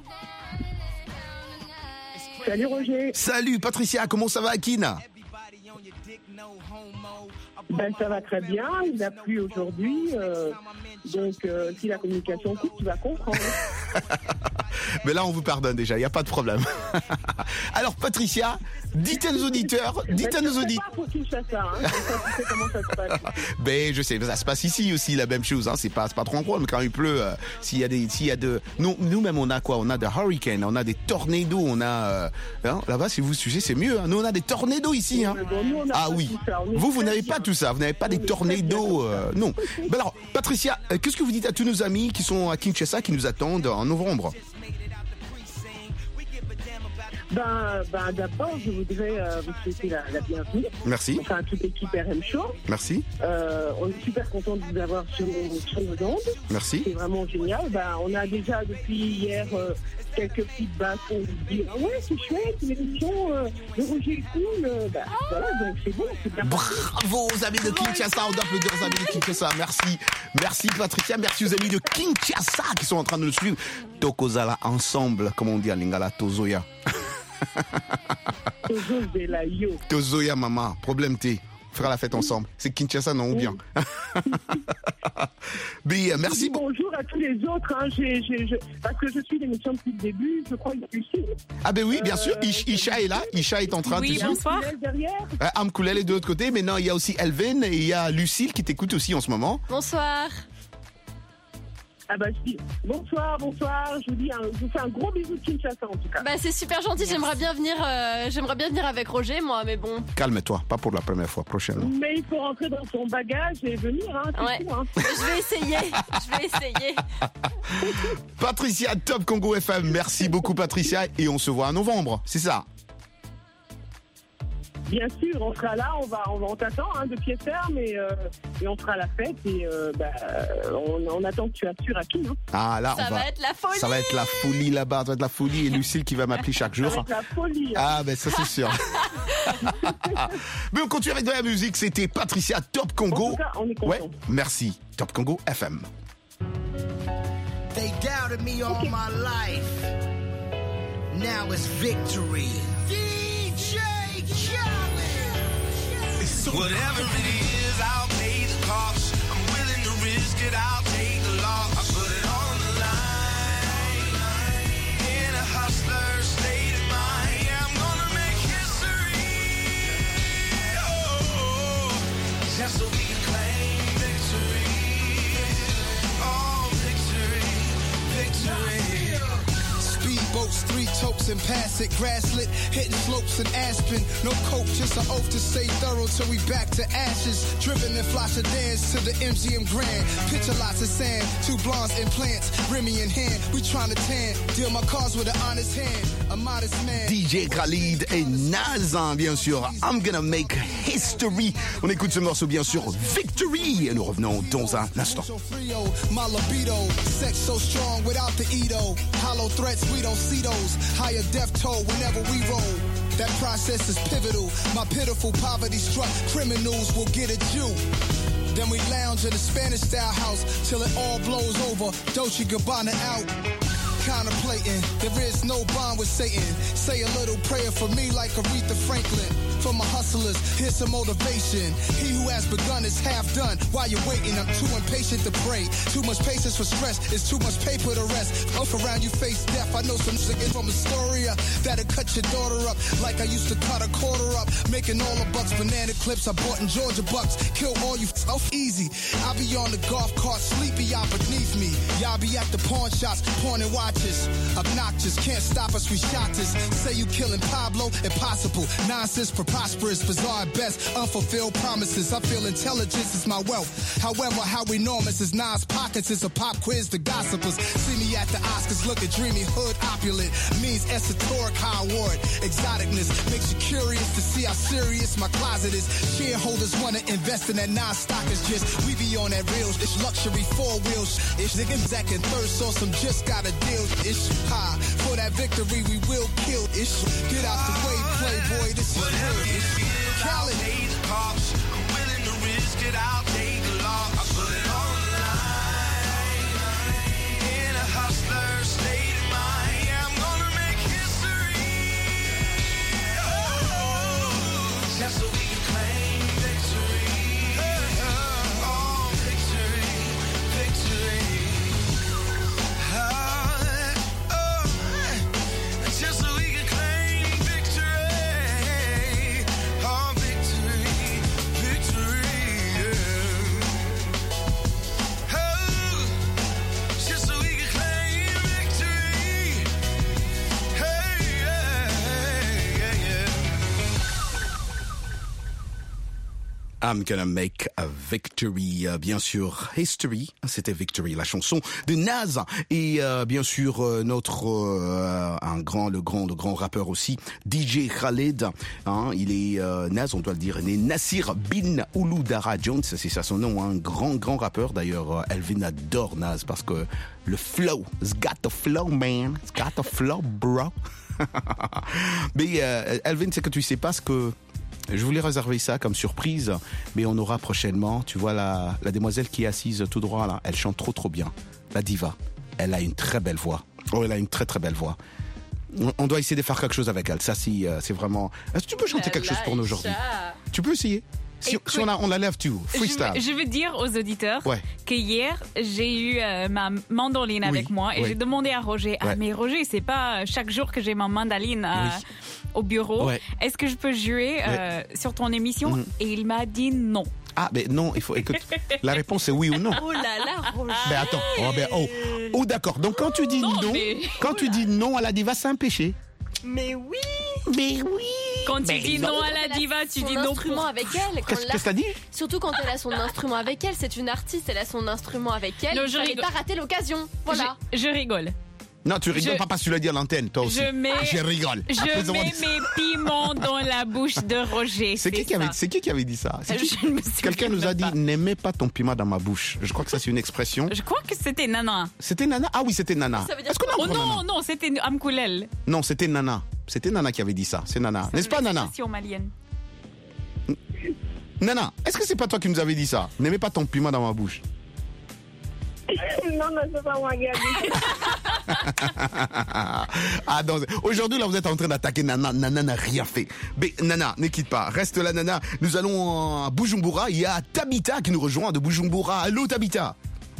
Salut Roger. Salut Patricia, comment ça va à Kin? Ben ça va très bien, il a plu aujourd'hui, donc si la communication coupe, tu vas comprendre. Mais là on vous pardonne déjà, il n'y a pas de problème. Alors Patricia, dites à nos auditeurs, Ben je sais, ça se passe ici aussi la même chose, hein. c'est pas trop un problème quand il pleut. S'il y a de, nous-mêmes on a quoi? On a des hurricanes, on a des tornados, on a là-bas si vous suivez c'est mieux. Hein. Nous on a des tornados ici. Hein. Ah oui. Vous n'avez pas tout ça, vous n'avez pas des tornados. Non. Ben alors Patricia, qu'est-ce que vous dites à tous nos amis qui sont à Kinshasa, qui nous attendent en novembre? D'abord, je voudrais vous souhaiter la bienvenue. Merci. Enfin, toute l'équipe RM Show. Merci. On est super content de vous avoir sur nos ondes. Merci. C'est vraiment génial. On a déjà depuis hier quelques feedbacks pour vous dire ah ouais, c'est chouette, l'émission de Roger est cool. Voilà, donc c'est bon. C'est bien. Bravo aux amis de Kinshasa. On doit applaudir aux amis de Kinshasa. Merci. Merci Patricia. Merci aux amis de Kinshasa qui sont en train de nous suivre. Tokozala ensemble, comme on dit à Lingala, Tozoya. Tozoya maman, problème T. On fera la fête ensemble. C'est Kinshasa, non ou bien? Mais merci. Bonjour à tous les autres. Hein. Parce que je suis l'émission depuis le début, je crois que ici. Ah ben oui, bien sûr. Isha est là. Isha est en train de... Oui, bonsoir. Amkoulel est de l'autre côté. Mais non, il y a aussi Elvin et il y a Lucille qui t'écoute aussi en ce moment. Bonsoir. Je dis bonsoir, je vous fais un gros bisou de Kinshasa en tout cas. C'est super gentil, j'aimerais bien venir avec Roger moi, mais bon. Calme-toi, pas pour la première fois, prochainement. Mais il faut rentrer dans son bagage et venir, hein, ouais. Tout, hein. Je vais essayer. Patricia, Top Congo FM, merci beaucoup Patricia et on se voit en novembre, c'est ça? Bien sûr, on sera là, on t'attend de pied ferme et on fera la fête et on attend que tu assures à qui. Hein. Ah là, ça va être la folie. Ça va être la folie là-bas, ça va être la folie et Lucille qui va m'appeler chaque jour. Ça va être la folie. Hein. Ah ben ça c'est sûr. Mais on continue avec de la musique, c'était Patricia Top Congo. En tout cas, on est content. Ouais, merci. Top Congo FM. They doubted me all my life. Now it's victory. DJ Whatever it is, I'll pay the cost. I'm willing to risk it, I'll take the loss. I put it on the line. In a hustler state of mind, yeah, I'm gonna make history. Oh, just so we can claim victory. Oh, victory. Speedboats, 3 tokes and pass it. Grasslit, hitting slopes and Aspen. No coke, just an oath to stay thorough till we back to ashes. Driven in flash sedans to the MGM Grand. Picture lots of sand, 2 blondes implants. Remy in hand, we trying to tan. Deal my cards with an honest hand. A modest man. DJ Khalid et Nazan, bien sûr. I'm gonna make history. On écoute ce morceau, bien sûr, Victory. Et nous revenons dans un instant. My libido, sex so strong without the Edo. Hollow threats, we don't see those. Higher death toll whenever we roll. That process is pivotal. My pitiful poverty struck criminals will get at you. Then we lounge in a Spanish style house till it all blows over. Dolce Gabbana out. Contemplating, there is no bond with Satan. Say a little prayer for me like Aretha Franklin. For my hustlers, here's some motivation. He who has begun is half done. While you're waiting, I'm too impatient to pray. Too much patience for stress, it's too much paper to rest. Off around you face death, I know some shit from Astoria that'll cut your daughter up like I used to cut a quarter up. Making all the bucks, banana clips I bought in Georgia bucks. Kill all you off easy. I be on the golf cart, sleepy, y'all beneath me. Y'all be at the pawn shops, pawning while watches. Obnoxious, can't stop us, we shot this. Say you killing Pablo, impossible. Nonsense, preposterous, bizarre at best. Unfulfilled promises, I feel intelligence is my wealth. However, how enormous is Nas' pockets is a pop quiz to gossipers. See me at the Oscars, look at dreamy hood opulent. Means esoteric high award. Exoticness makes you curious to see how serious my closet is. Shareholders wanna invest in that non-stock is just, we be on that real. It's luxury 4 wheels. It's niggas that can thirst sauce, some just got a deal. It's high. For that victory, we will kill. It's get out the way, playboy. This is real. It's Khaled. Cops, I'm willing to risk it. I'll take a loss. I put it on the line. In a hustler state of mind, yeah, I'm gonna make history. Oh, just so we can claim victory. Oh, victory, victory. Just so we can claim victory. Oh, victory, victory, yeah. Oh, just so we can claim victory. Hey, yeah, yeah. I'm gonna make a victory, bien sûr, History, c'était Victory, la chanson de Nas, et bien sûr notre le grand rappeur aussi, DJ Khaled, hein, il est Nas, on doit le dire, il est Nasir bin Ouloudara Jones, c'est ça son nom, un grand rappeur. D'ailleurs, Elvin adore Nas parce que le flow, it's got the flow man, it's got the flow bro. Mais Elvin, c'est que tu sais pas ce que je voulais réserver ça comme surprise, mais on aura prochainement, tu vois, la demoiselle qui est assise tout droit là, elle chante trop bien. La diva, elle a une très belle voix. Oh, elle a une très belle voix. On doit essayer de faire quelque chose avec elle. Ça, c'est vraiment... Est-ce que tu peux chanter quelque chose pour nous aujourd'hui? Tu peux essayer? Si on la lève, tu freestyle. Je veux dire aux auditeurs que hier, j'ai eu ma mandoline avec moi et j'ai demandé à Roger, mais Roger, c'est pas chaque jour que j'ai ma mandoline au bureau. Est-ce que je peux jouer sur ton émission? Et il m'a dit non. Ah, mais non, il faut... Écoute, la réponse est oui ou non. Oh là là, Roger. Mais attends, oh d'accord. Donc quand tu dis quand tu dis non à la diva, c'est un péché. Mais oui. Quand tu dis non à la diva, tu dis non instrument avec elle. Qu'est-ce que t'as dit? Surtout quand elle a son instrument avec elle. C'est une artiste, elle a son instrument avec elle. Non, il fallait pas rater l'occasion. Voilà. Je rigole. Non, tu rigoles pas parce que tu l'as dit à l'antenne, toi aussi. Je rigole. Je mets mes piments dans la bouche de Roger. C'est qui qui avait dit ça? Quelqu'un nous a dit, n'aimez pas ton piment dans ma bouche. Je crois que ça, c'est une expression. Je crois que c'était Nana. C'était Nana? Ah oui, c'était Nana. Est-ce qu'on a non, c'était Amkoulel. Non, c'était Nana. C'était Nana qui avait dit ça. C'est Nana. N'est-ce pas, Nana? Malienne. Nana, est-ce que c'est pas toi qui nous avais dit ça? N'aimez pas ton piment dans ma bouche. Non, c'est pas moi qui ai dit. Ah, donc, aujourd'hui, là, vous êtes en train d'attaquer Nana. Nana n'a rien fait. Mais Nana, ne quitte pas. Reste là, Nana. Nous allons à Bujumbura. Il y a Tabitha qui nous rejoint de Bujumbura. Allô, Tabitha.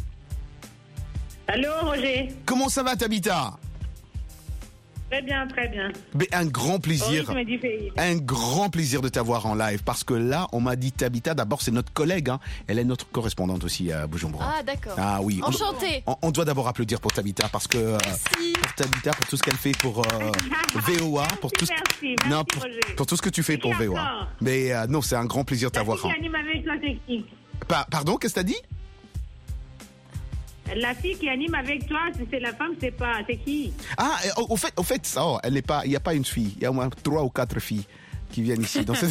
Allô, Roger. Comment ça va, Tabitha? Très bien, très bien. Mais un grand plaisir. Un grand plaisir de t'avoir en live parce que là, on m'a dit Tabitha. D'abord, c'est notre collègue. Hein. Elle est notre correspondante aussi à Bujumbura. Ah, d'accord. Ah oui. Enchantée. On doit d'abord applaudir pour Tabitha parce que pour Tabitha, pour tout ce qu'elle fait pour VOA, pour tout pour tout ce que tu fais pour VOA. Mais non, c'est un grand plaisir de t'avoir. Qui anime avec toi, c'est qui? Pardon, qu'est-ce que t'as dit? La fille qui anime avec toi, c'est la femme, c'est qui? Ah, au fait, ça, elle n'est pas, il n'y a pas une fille, il y a au moins 3 ou 4 filles qui viennent ici. Donc c'est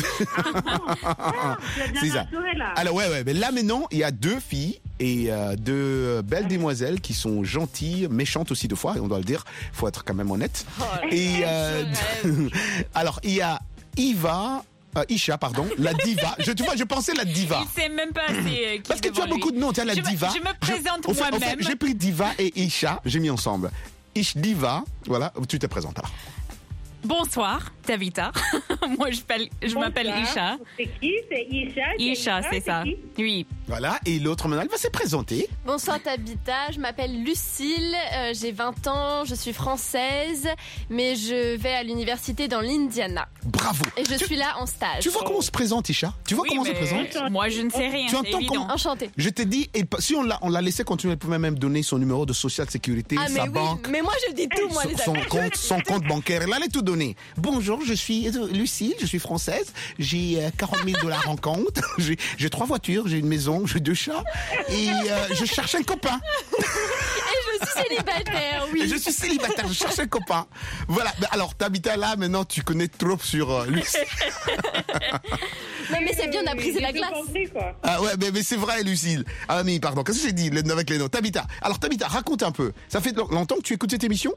ça. Alors ouais, mais là maintenant, il y a 2 filles et 2 belles demoiselles qui sont gentilles, méchantes aussi 2 fois, on doit le dire. Il faut être quand même honnête. Et alors il y a Isha, pardon, la diva. Tu vois, je pensais la diva. Il sait même pas qui. Parce que tu as beaucoup de noms. Tiens, la diva. Je me présente moi-même. J'ai pris diva et Isha, j'ai mis ensemble. Diva, voilà, tu te présentes alors. Bonsoir, Tabitha. Moi, je m'appelle Isha. C'est qui? C'est Isha? Isha, c'est ça. Oui. Voilà, et l'autre maintenant, elle va se présenter. Bonsoir Tabitha, je m'appelle Lucille, j'ai 20 ans, je suis française, mais je vais à l'université dans l'Indiana. Bravo. Et je suis là en stage. Tu vois comment on se présente, Isha? Tu vois comment on se présente? Moi, je ne sais rien, c'est évident. Enchantée. Je t'ai dit, et si on l'a laissé continuer, elle pouvait même donner son numéro de social sécurité, sa banque. Mais moi, je dis tout, moi, les amis. Son compte bancaire, elle allait tout donner. Bonjour, je suis Lucille, je suis française, j'ai 40 000 $ en compte, j'ai 3 voitures, j'ai une maison, j'ai 2 chats, et je cherche un copain. Et je suis célibataire, oui. Et je suis célibataire, je cherche un copain. Voilà, alors Tabitha, là, maintenant, tu connais trop sur Lucille. Non, mais c'est bien, on a brisé la glace. Ah ouais, mais c'est vrai, Lucille. Ah, mais pardon, qu'est-ce que j'ai dit avec les noms? Tabitha, alors Tabitha, raconte un peu. Ça fait longtemps que tu écoutes cette émission?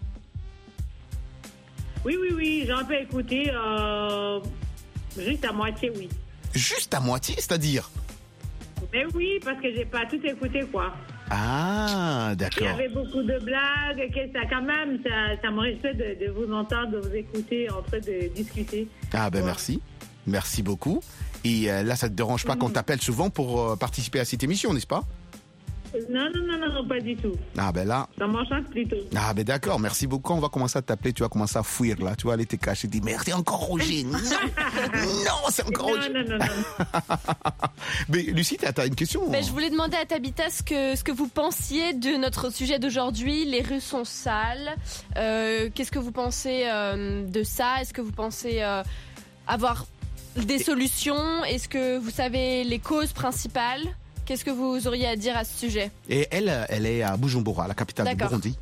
Oui, j'ai un peu écouté, juste à moitié, oui. Juste à moitié, c'est-à-dire? Mais oui, parce que j'ai pas tout écouté, quoi. Ah, d'accord. Il y avait beaucoup de blagues, que ça, quand même, ça me restait de vous entendre, de vous écouter, en train de discuter. Ah, ben merci. Merci beaucoup. Et là, ça te dérange pas qu'on t'appelle souvent pour participer à cette émission, n'est-ce pas? Non, pas du tout. Ah ben là. Ça m'enchante plutôt. Ah ben d'accord, merci beaucoup. On va commencer à t'appeler, tu vas commencer à fuir là. Tu vas aller te cacher, dire merde, c'est encore Roger. Non, c'est encore Roger. Non. Mais Lucie, t'as une question? Je voulais demander à Tabitha ce que vous pensiez de notre sujet d'aujourd'hui. Les rues sont sales. Qu'est-ce que vous pensez de ça? Est-ce que vous pensez avoir des solutions? Est-ce que vous savez les causes principales? Qu'est-ce que vous auriez à dire à ce sujet? Et elle est à Bujumbura, la capitale du Burundi.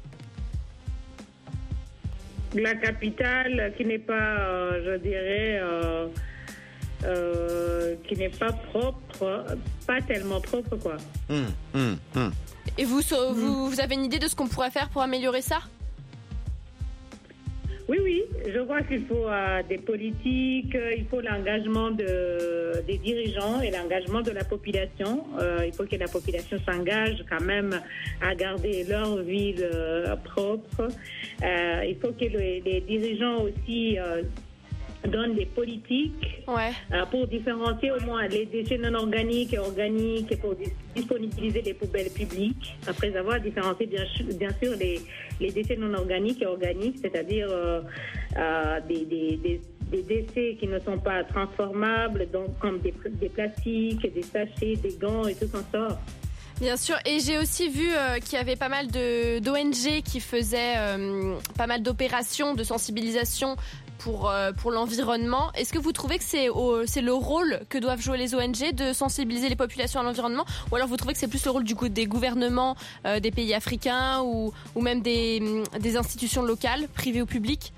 La capitale qui n'est pas, je dirais, qui n'est pas propre, pas tellement propre, quoi. Et vous avez une idée de ce qu'on pourrait faire pour améliorer ça? Oui, je crois qu'il faut des politiques, il faut l'engagement des dirigeants et l'engagement de la population. Il faut que la population s'engage quand même à garder leur ville propre. Il faut que les dirigeants aussi donnent des politiques pour différencier au moins les déchets non organiques et organiques et pour disponibiliser les poubelles publiques. Après avoir différencié bien sûr les déchets non organiques et organiques, c'est-à-dire des déchets qui ne sont pas transformables, donc comme des plastiques, des sachets, des gants et tout ça. Bien sûr, et j'ai aussi vu qu'il y avait pas mal d'ONG qui faisaient pas mal d'opérations de sensibilisation pour l'environnement. Est-ce que vous trouvez que c'est le rôle que doivent jouer les ONG de sensibiliser les populations à l'environnement, ou alors vous trouvez que c'est plus le rôle des gouvernements des pays africains ou même des institutions locales, privées ou publiques?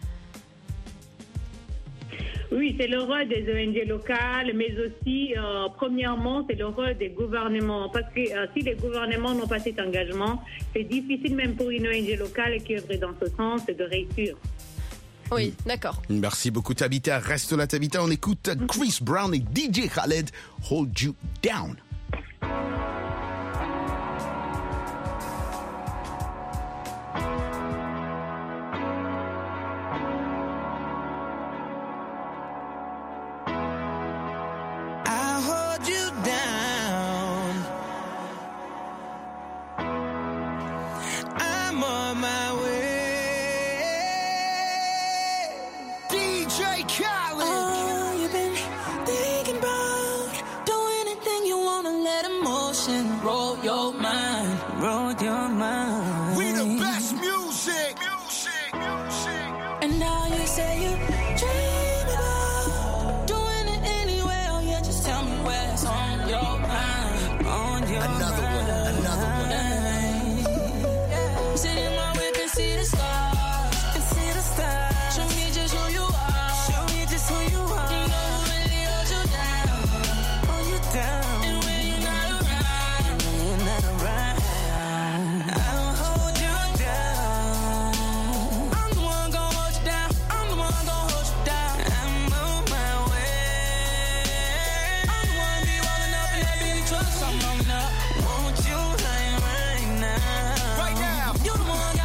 Oui, c'est le rôle des ONG locales, mais aussi, premièrement, c'est le rôle des gouvernements. Parce que si les gouvernements n'ont pas cet engagement, c'est difficile même pour une ONG locale qui œuvre dans ce sens de réussir. Oui, d'accord. Merci beaucoup Tabitha. Reste là Tabitha, on écoute Chris Brown et DJ Khaled, Hold You Down. Right now, you the one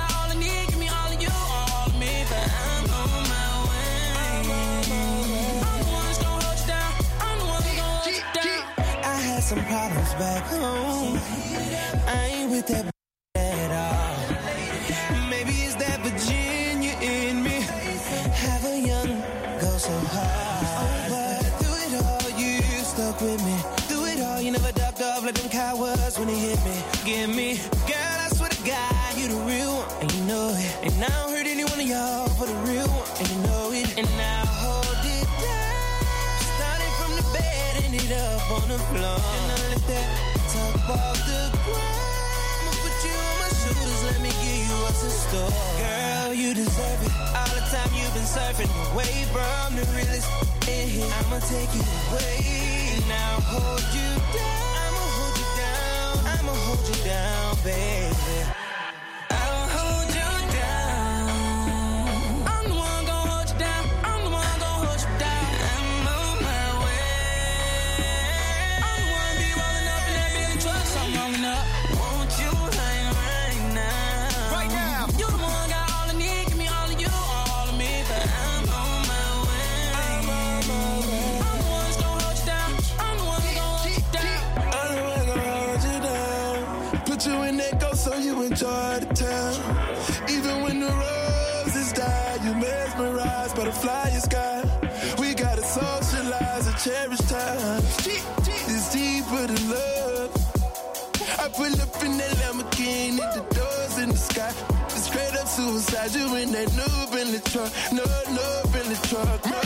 back home. I ain't with that at all. Maybe it's that Virginia in me. Have a young, go so hard. But through it all, you stuck with me. Through it all, you never ducked off like them cowards when they hit me. Give me, girl, I swear to God, you the real one, and you know it. And I don't hurt any one of y'all for the real one, and you know it. And now hold it down. Starting from the bed, ended up on the floor. And I let that top off the ground. I'ma put you on my shoulders, let me give you what's in store. Girl, you deserve it. All the time you've been surfing away from the realest in here. I'ma take you away. Now hold you down. I'ma hold you down. I'ma hold you down, baby. I'll hold you down. I'm the one gon' hold you down. I'm the one gon' hold you down. I'm on my way. I'm the one be rolling up in that Billy truck, so I'm rolling up. Won't you hang right now? Right now. You the one got all I need. Give me all of you, all of me. But I'm on my way. I'm on my way. I'm the one that's gon' hold you down. I'm the one gon' hold you down. I'm the one gon' hold you down. Put you in that ghost so you enjoy the town. Even when the roses die, you mesmerized by the flyer sky. We gotta socialize and cherish time. It's deeper than love. I pull up in that Lamborghini, the doors in the sky. It's straight up suicide. You in that noob in the truck, no noob in the truck, no.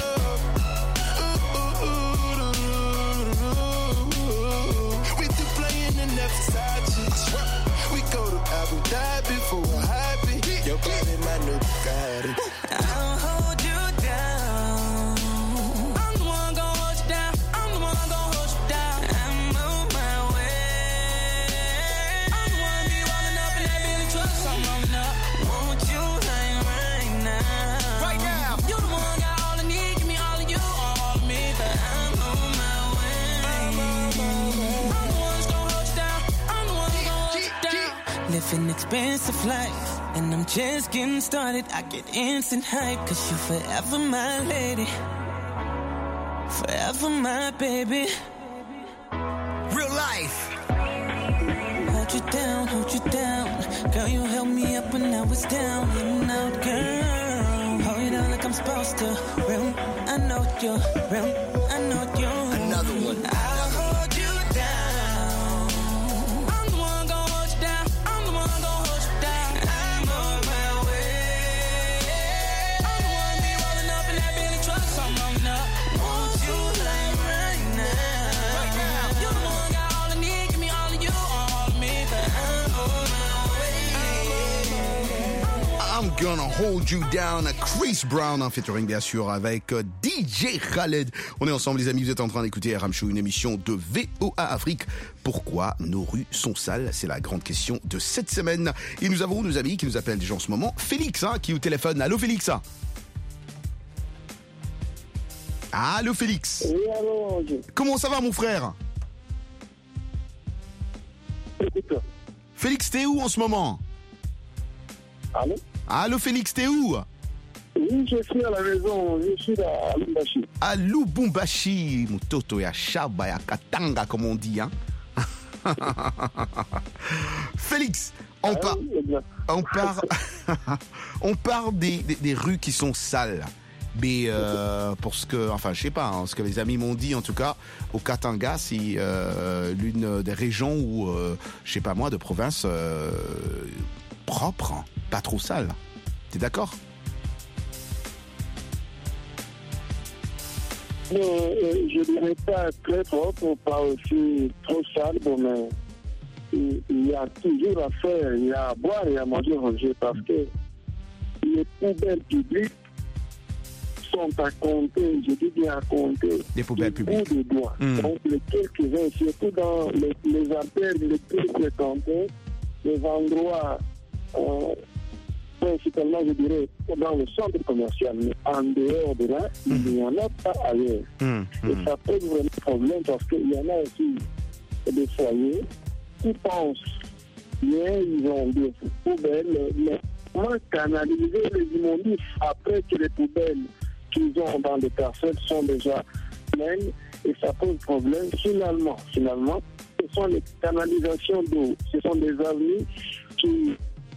We do playing in that Versace. We go to Abu Dhabi for a hobby. Your body, my new Bugatti. I'll hold you down. I'm the one gon' hold you down. I'm the one gon' hold you down. I'm on my way. I'm the one be rolling up in that Billy truck, so I'm rolling up. Won't you hang right now? Right now. You the one got all I need. Give me all of you, all of me. But I'm on my way. I'm the one that's gon' hold you down. I'm the one gon' hold you down. Living expensive life, and I'm just getting started. I get instant hype, cause you forever my lady, forever my baby. Real life. Hold you down, hold you down. Girl, you held me up when I was down and out, girl. Hold you down like I'm supposed to. Real, I know you. Real, I know you. Another one. I'll hold you down. I'm the one gon' hold you down. I'm the one gon' hold you down. I'm on my way. I'm the one be rolling up in that Billy truck, so I'm rolling up. Won't you like right now? Right now. You the one got all I need. Give me all of you, all of me. But I'm on my way. I'm gonna hold you down, Chris Brown, en featuring bien sûr avec DJ Khaled. On est ensemble les amis, vous êtes en train d'écouter RM Show, une émission de VOA Afrique. Pourquoi nos rues sont sales? C'est la grande question de cette semaine. Et nous avons nos amis qui nous appellent déjà en ce moment. Félix, qui est au téléphone. Allô Félix? Allô Félix? Oui, allô. Comment ça va mon frère? Félix, t'es où en ce moment? Allô? Allô Félix, t'es où? Oui, je suis à la maison, je suis à Lubumbashi. À Lubumbashi, Mutoto ya Shaba ya Katanga comme on dit, hein. Félix, on parle des rues qui sont sales. Mais pour ce que, enfin, je sais pas, ce que les amis m'ont dit, en tout cas, au Katanga, c'est l'une des régions où, je sais pas moi, de province propre, pas trop sale. T'es d'accord? Je dirais pas très propre, pas aussi trop sale, mais il y a toujours à faire, il y a à boire et à manger, Roger, parce que les poubelles publiques sont à compter, je dis bien à compter, des poubelles publiques de doigts. Donc les quelques-uns, surtout dans les artères les plus fréquentées, les endroits principalement, je dirais, dans le centre commercial, mais en dehors de là, il n'y en a pas ailleurs. Et ça pose vraiment problème parce qu'il y en a aussi des foyers qui pensent bien, ils ont des poubelles, mais comment canaliser les immondices après que les poubelles qu'ils ont dans les parcelles sont déjà pleines et ça pose problème. Finalement, sont les canalisations d'eau. Ce sont des avenues qui...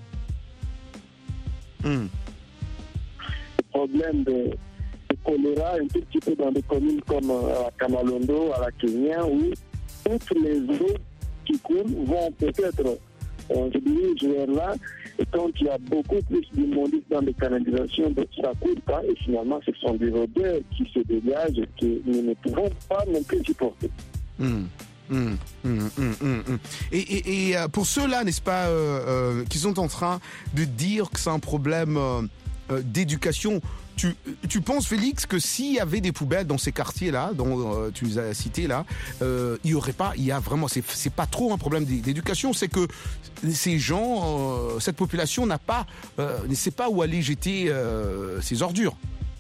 Problème de choléra un tout petit peu dans des communes comme à la Kamalondo, à la Kenya, où toutes les eaux qui coulent vont peut-être se diriger vers là. Et quand il y a beaucoup plus d'immondices dans les canalisations, donc ça ne coule pas. Et finalement, ce sont des odeurs qui se dégagent et que nous ne pouvons pas non plus supporter. Et pour ceux-là, n'est-ce pas, qui sont en train de dire que c'est un problème d'éducation, tu penses, Félix, que s'il y avait des poubelles dans ces quartiers-là, dont tu nous as cité là, il y aurait pas, il y a vraiment, c'est pas trop un problème d'éducation, c'est que ces gens, cette population n'a pas, ne sait pas où aller jeter ses ordures.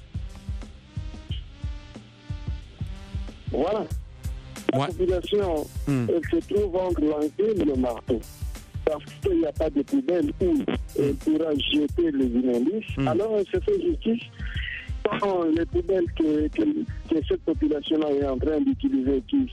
Voilà. La population, elle se trouve entre l'enclume et le marteau. Parce qu'il n'y a pas de poubelle où elle pourra jeter les immondices. Alors, elle se fait justice quand les poubelles que cette population-là est en train d'utiliser, qui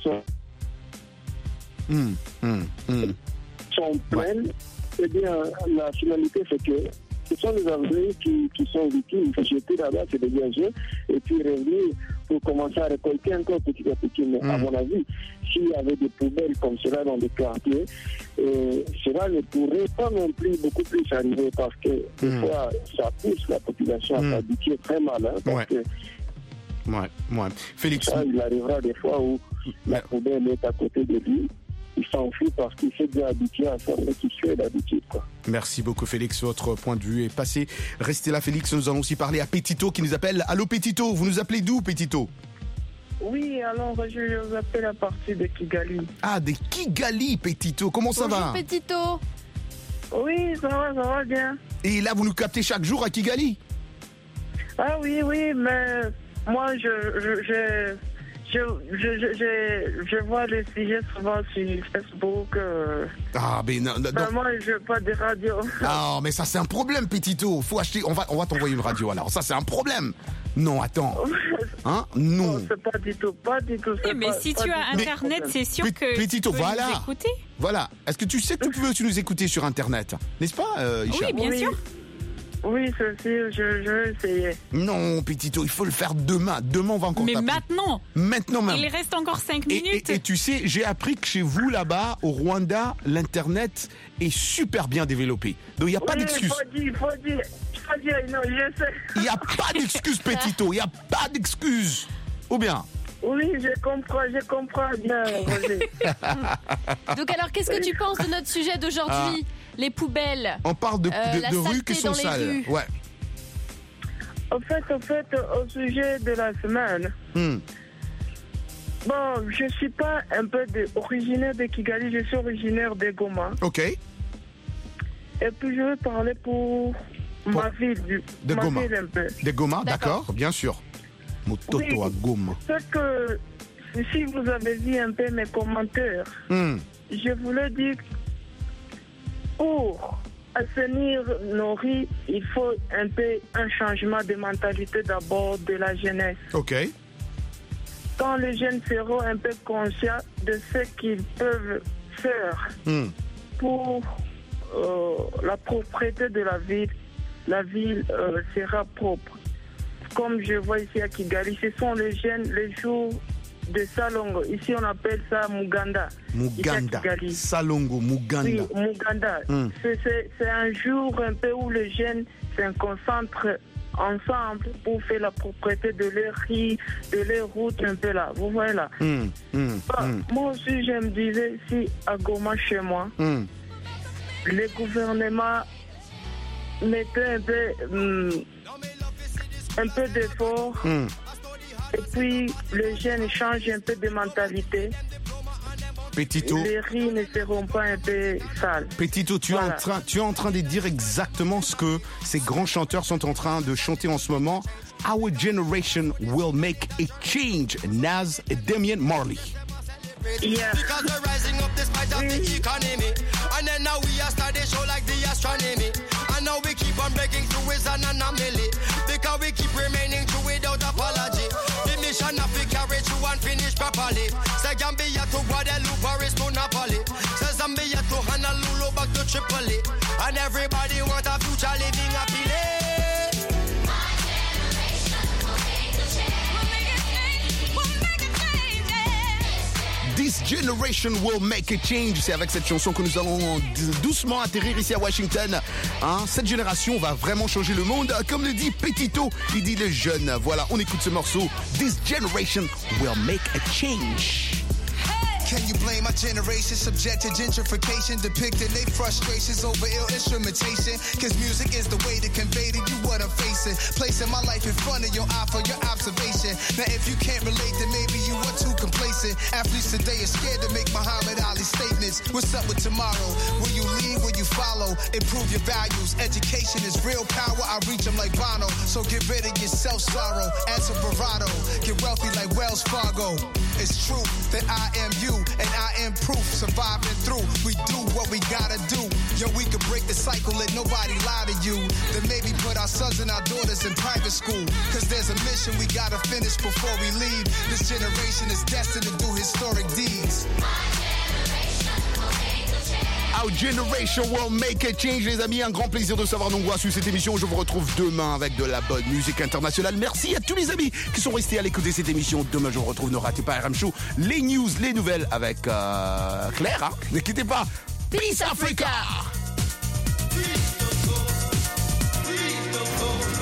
sont pleines, eh bien, la finalité, c'est que ce sont les avenues qui sont victimes. Il faut jeter là-bas, c'est dégager, et puis revenir pour commencer à récolter encore petit à petit. Mais à mon avis, s'il y avait des poubelles comme cela dans des quartiers, cela ne pourrait pas non plus beaucoup plus arriver, parce que des fois, ça pousse la population à s'habituer très mal. Parce que Félix, ça, il arrivera des fois où la poubelle est à côté de lui. Il s'enfuit parce qu'il s'est déjà habitué à faire ce qu'il fait d'habitude. Merci beaucoup, Félix. Votre point de vue est passé. Restez là, Félix. Nous allons aussi parler à Petito qui nous appelle. Allô, Petito. Vous nous appelez d'où, Petito? Oui, alors je vous appelle à partir de Kigali. Ah, de Kigali, Petito. Comment ça va? Bonjour, Petito. Oui, ça va bien. Et là, vous nous captez chaque jour à Kigali? Ah oui, mais moi, je vois les sujets souvent sur Facebook. Ah, mais non. Moi, je veux pas de radio. Non, mais ça, c'est un problème, Petito. Faut acheter. On va t'envoyer une radio, alors. Ça, c'est un problème. Non, attends. Hein? Non. C'est pas du tout. Mais si tu as Internet, c'est sûr que Petito, tu peux nous écouter. Voilà. Est-ce que tu sais que tu nous écouter sur Internet? N'est-ce pas, Isha? Oui, bien sûr. Oui, c'est sûr, je vais essayer. Non, Petito, il faut le faire demain. Demain, on va encore t'appeler. Maintenant même. Il reste encore 5 minutes. Et tu sais, j'ai appris que chez vous, là-bas, au Rwanda, l'Internet est super bien développé. Donc, il n'y a pas d'excuse. Il faut dire, non, je sais. Il n'y a pas d'excuse, Petito. Il n'y a pas d'excuse. Ou bien? Oui, je comprends bien, Roger. Donc alors, qu'est-ce que tu penses de notre sujet d'aujourd'hui? Les poubelles. On parle de rues qui sont sales. Ouais. Au fait, au sujet de la semaine, bon, je suis pas un peu originaire de Kigali, je suis originaire de Goma. Ok. Et puis je vais parler pour ma ville, de Goma. Ville un peu. De Goma, d'accord, bien sûr. Mototo à Goma. C'est que si vous avez vu un peu mes commentaires, je voulais dire, pour assainir nos rues, il faut un peu un changement de mentalité d'abord de la jeunesse. Ok. Quand les jeunes seront un peu conscients de ce qu'ils peuvent faire pour la propreté de la ville sera propre. Comme je vois ici à Kigali, ce sont les jeunes, les jours de Salongo. Ici, on appelle ça Muganda. Muganda. Salongo, Muganda. Oui, Muganda. C'est un jour un peu où les jeunes se concentrent ensemble pour faire la propreté de leurs rues, de leurs routes un peu là. Vous voyez là. Moi aussi, je me disais, si à Goma, chez moi, le gouvernement mettait un peu d'effort, et puis les jeunes changent un peu de mentalité. Petito, les rues ne seront pas un peu sales. Petito, tu es en train de dire exactement ce que ces grands chanteurs sont en train de chanter en ce moment. Our generation will make a change. Nas et Damian Marley. Yeah. Because we're rising up despite of the economy. And then now we are starting show like the astronomy. And now we keep on breaking through is an anomaly. Because we keep remaining true without apology. The mission of we carry through and finish properly. Say Gambia to Guadeloupe or is to Napoli. Tripoli. Says Zambia to Honolulu, back to Tripoli. And everybody want a future living happily. This generation will make a change. C'est avec cette chanson que nous allons doucement atterrir ici à Washington. Hein, cette génération va vraiment changer le monde. Comme le dit Petito, il dit les jeunes. Voilà, on écoute ce morceau. This generation will make a change. Can you blame my generation subject to gentrification, depicting their frustrations over ill instrumentation? Cause music is the way to convey to you what I'm facing, placing my life in front of your eye for your observation. Now if you can't relate, then maybe you are too complacent. Athletes today are scared to make Muhammad Ali statements. What's up with tomorrow? Will you lead, will you follow? Improve your values, education is real power, I reach them like Bono. So get rid of your self-sorrow, add some bravado, get wealthy like Wells Fargo. It's true that I am you and I am proof, surviving through. We do what we gotta do. Yo, we could break the cycle, let nobody lie to you. Then maybe put our sons and our daughters in private school. Cause there's a mission we gotta finish before we leave. This generation is destined to do historic deeds. Our generation will make a change, les amis. Un grand plaisir de savoir Nongwa sur cette émission. Je vous retrouve demain avec de la bonne musique internationale. Merci à tous les amis qui sont restés à l'écoute de cette émission. Demain, je vous retrouve. Ne ratez pas RM Show. Les news, les nouvelles avec Claire. Hein. Ne quittez pas. Peace Africa.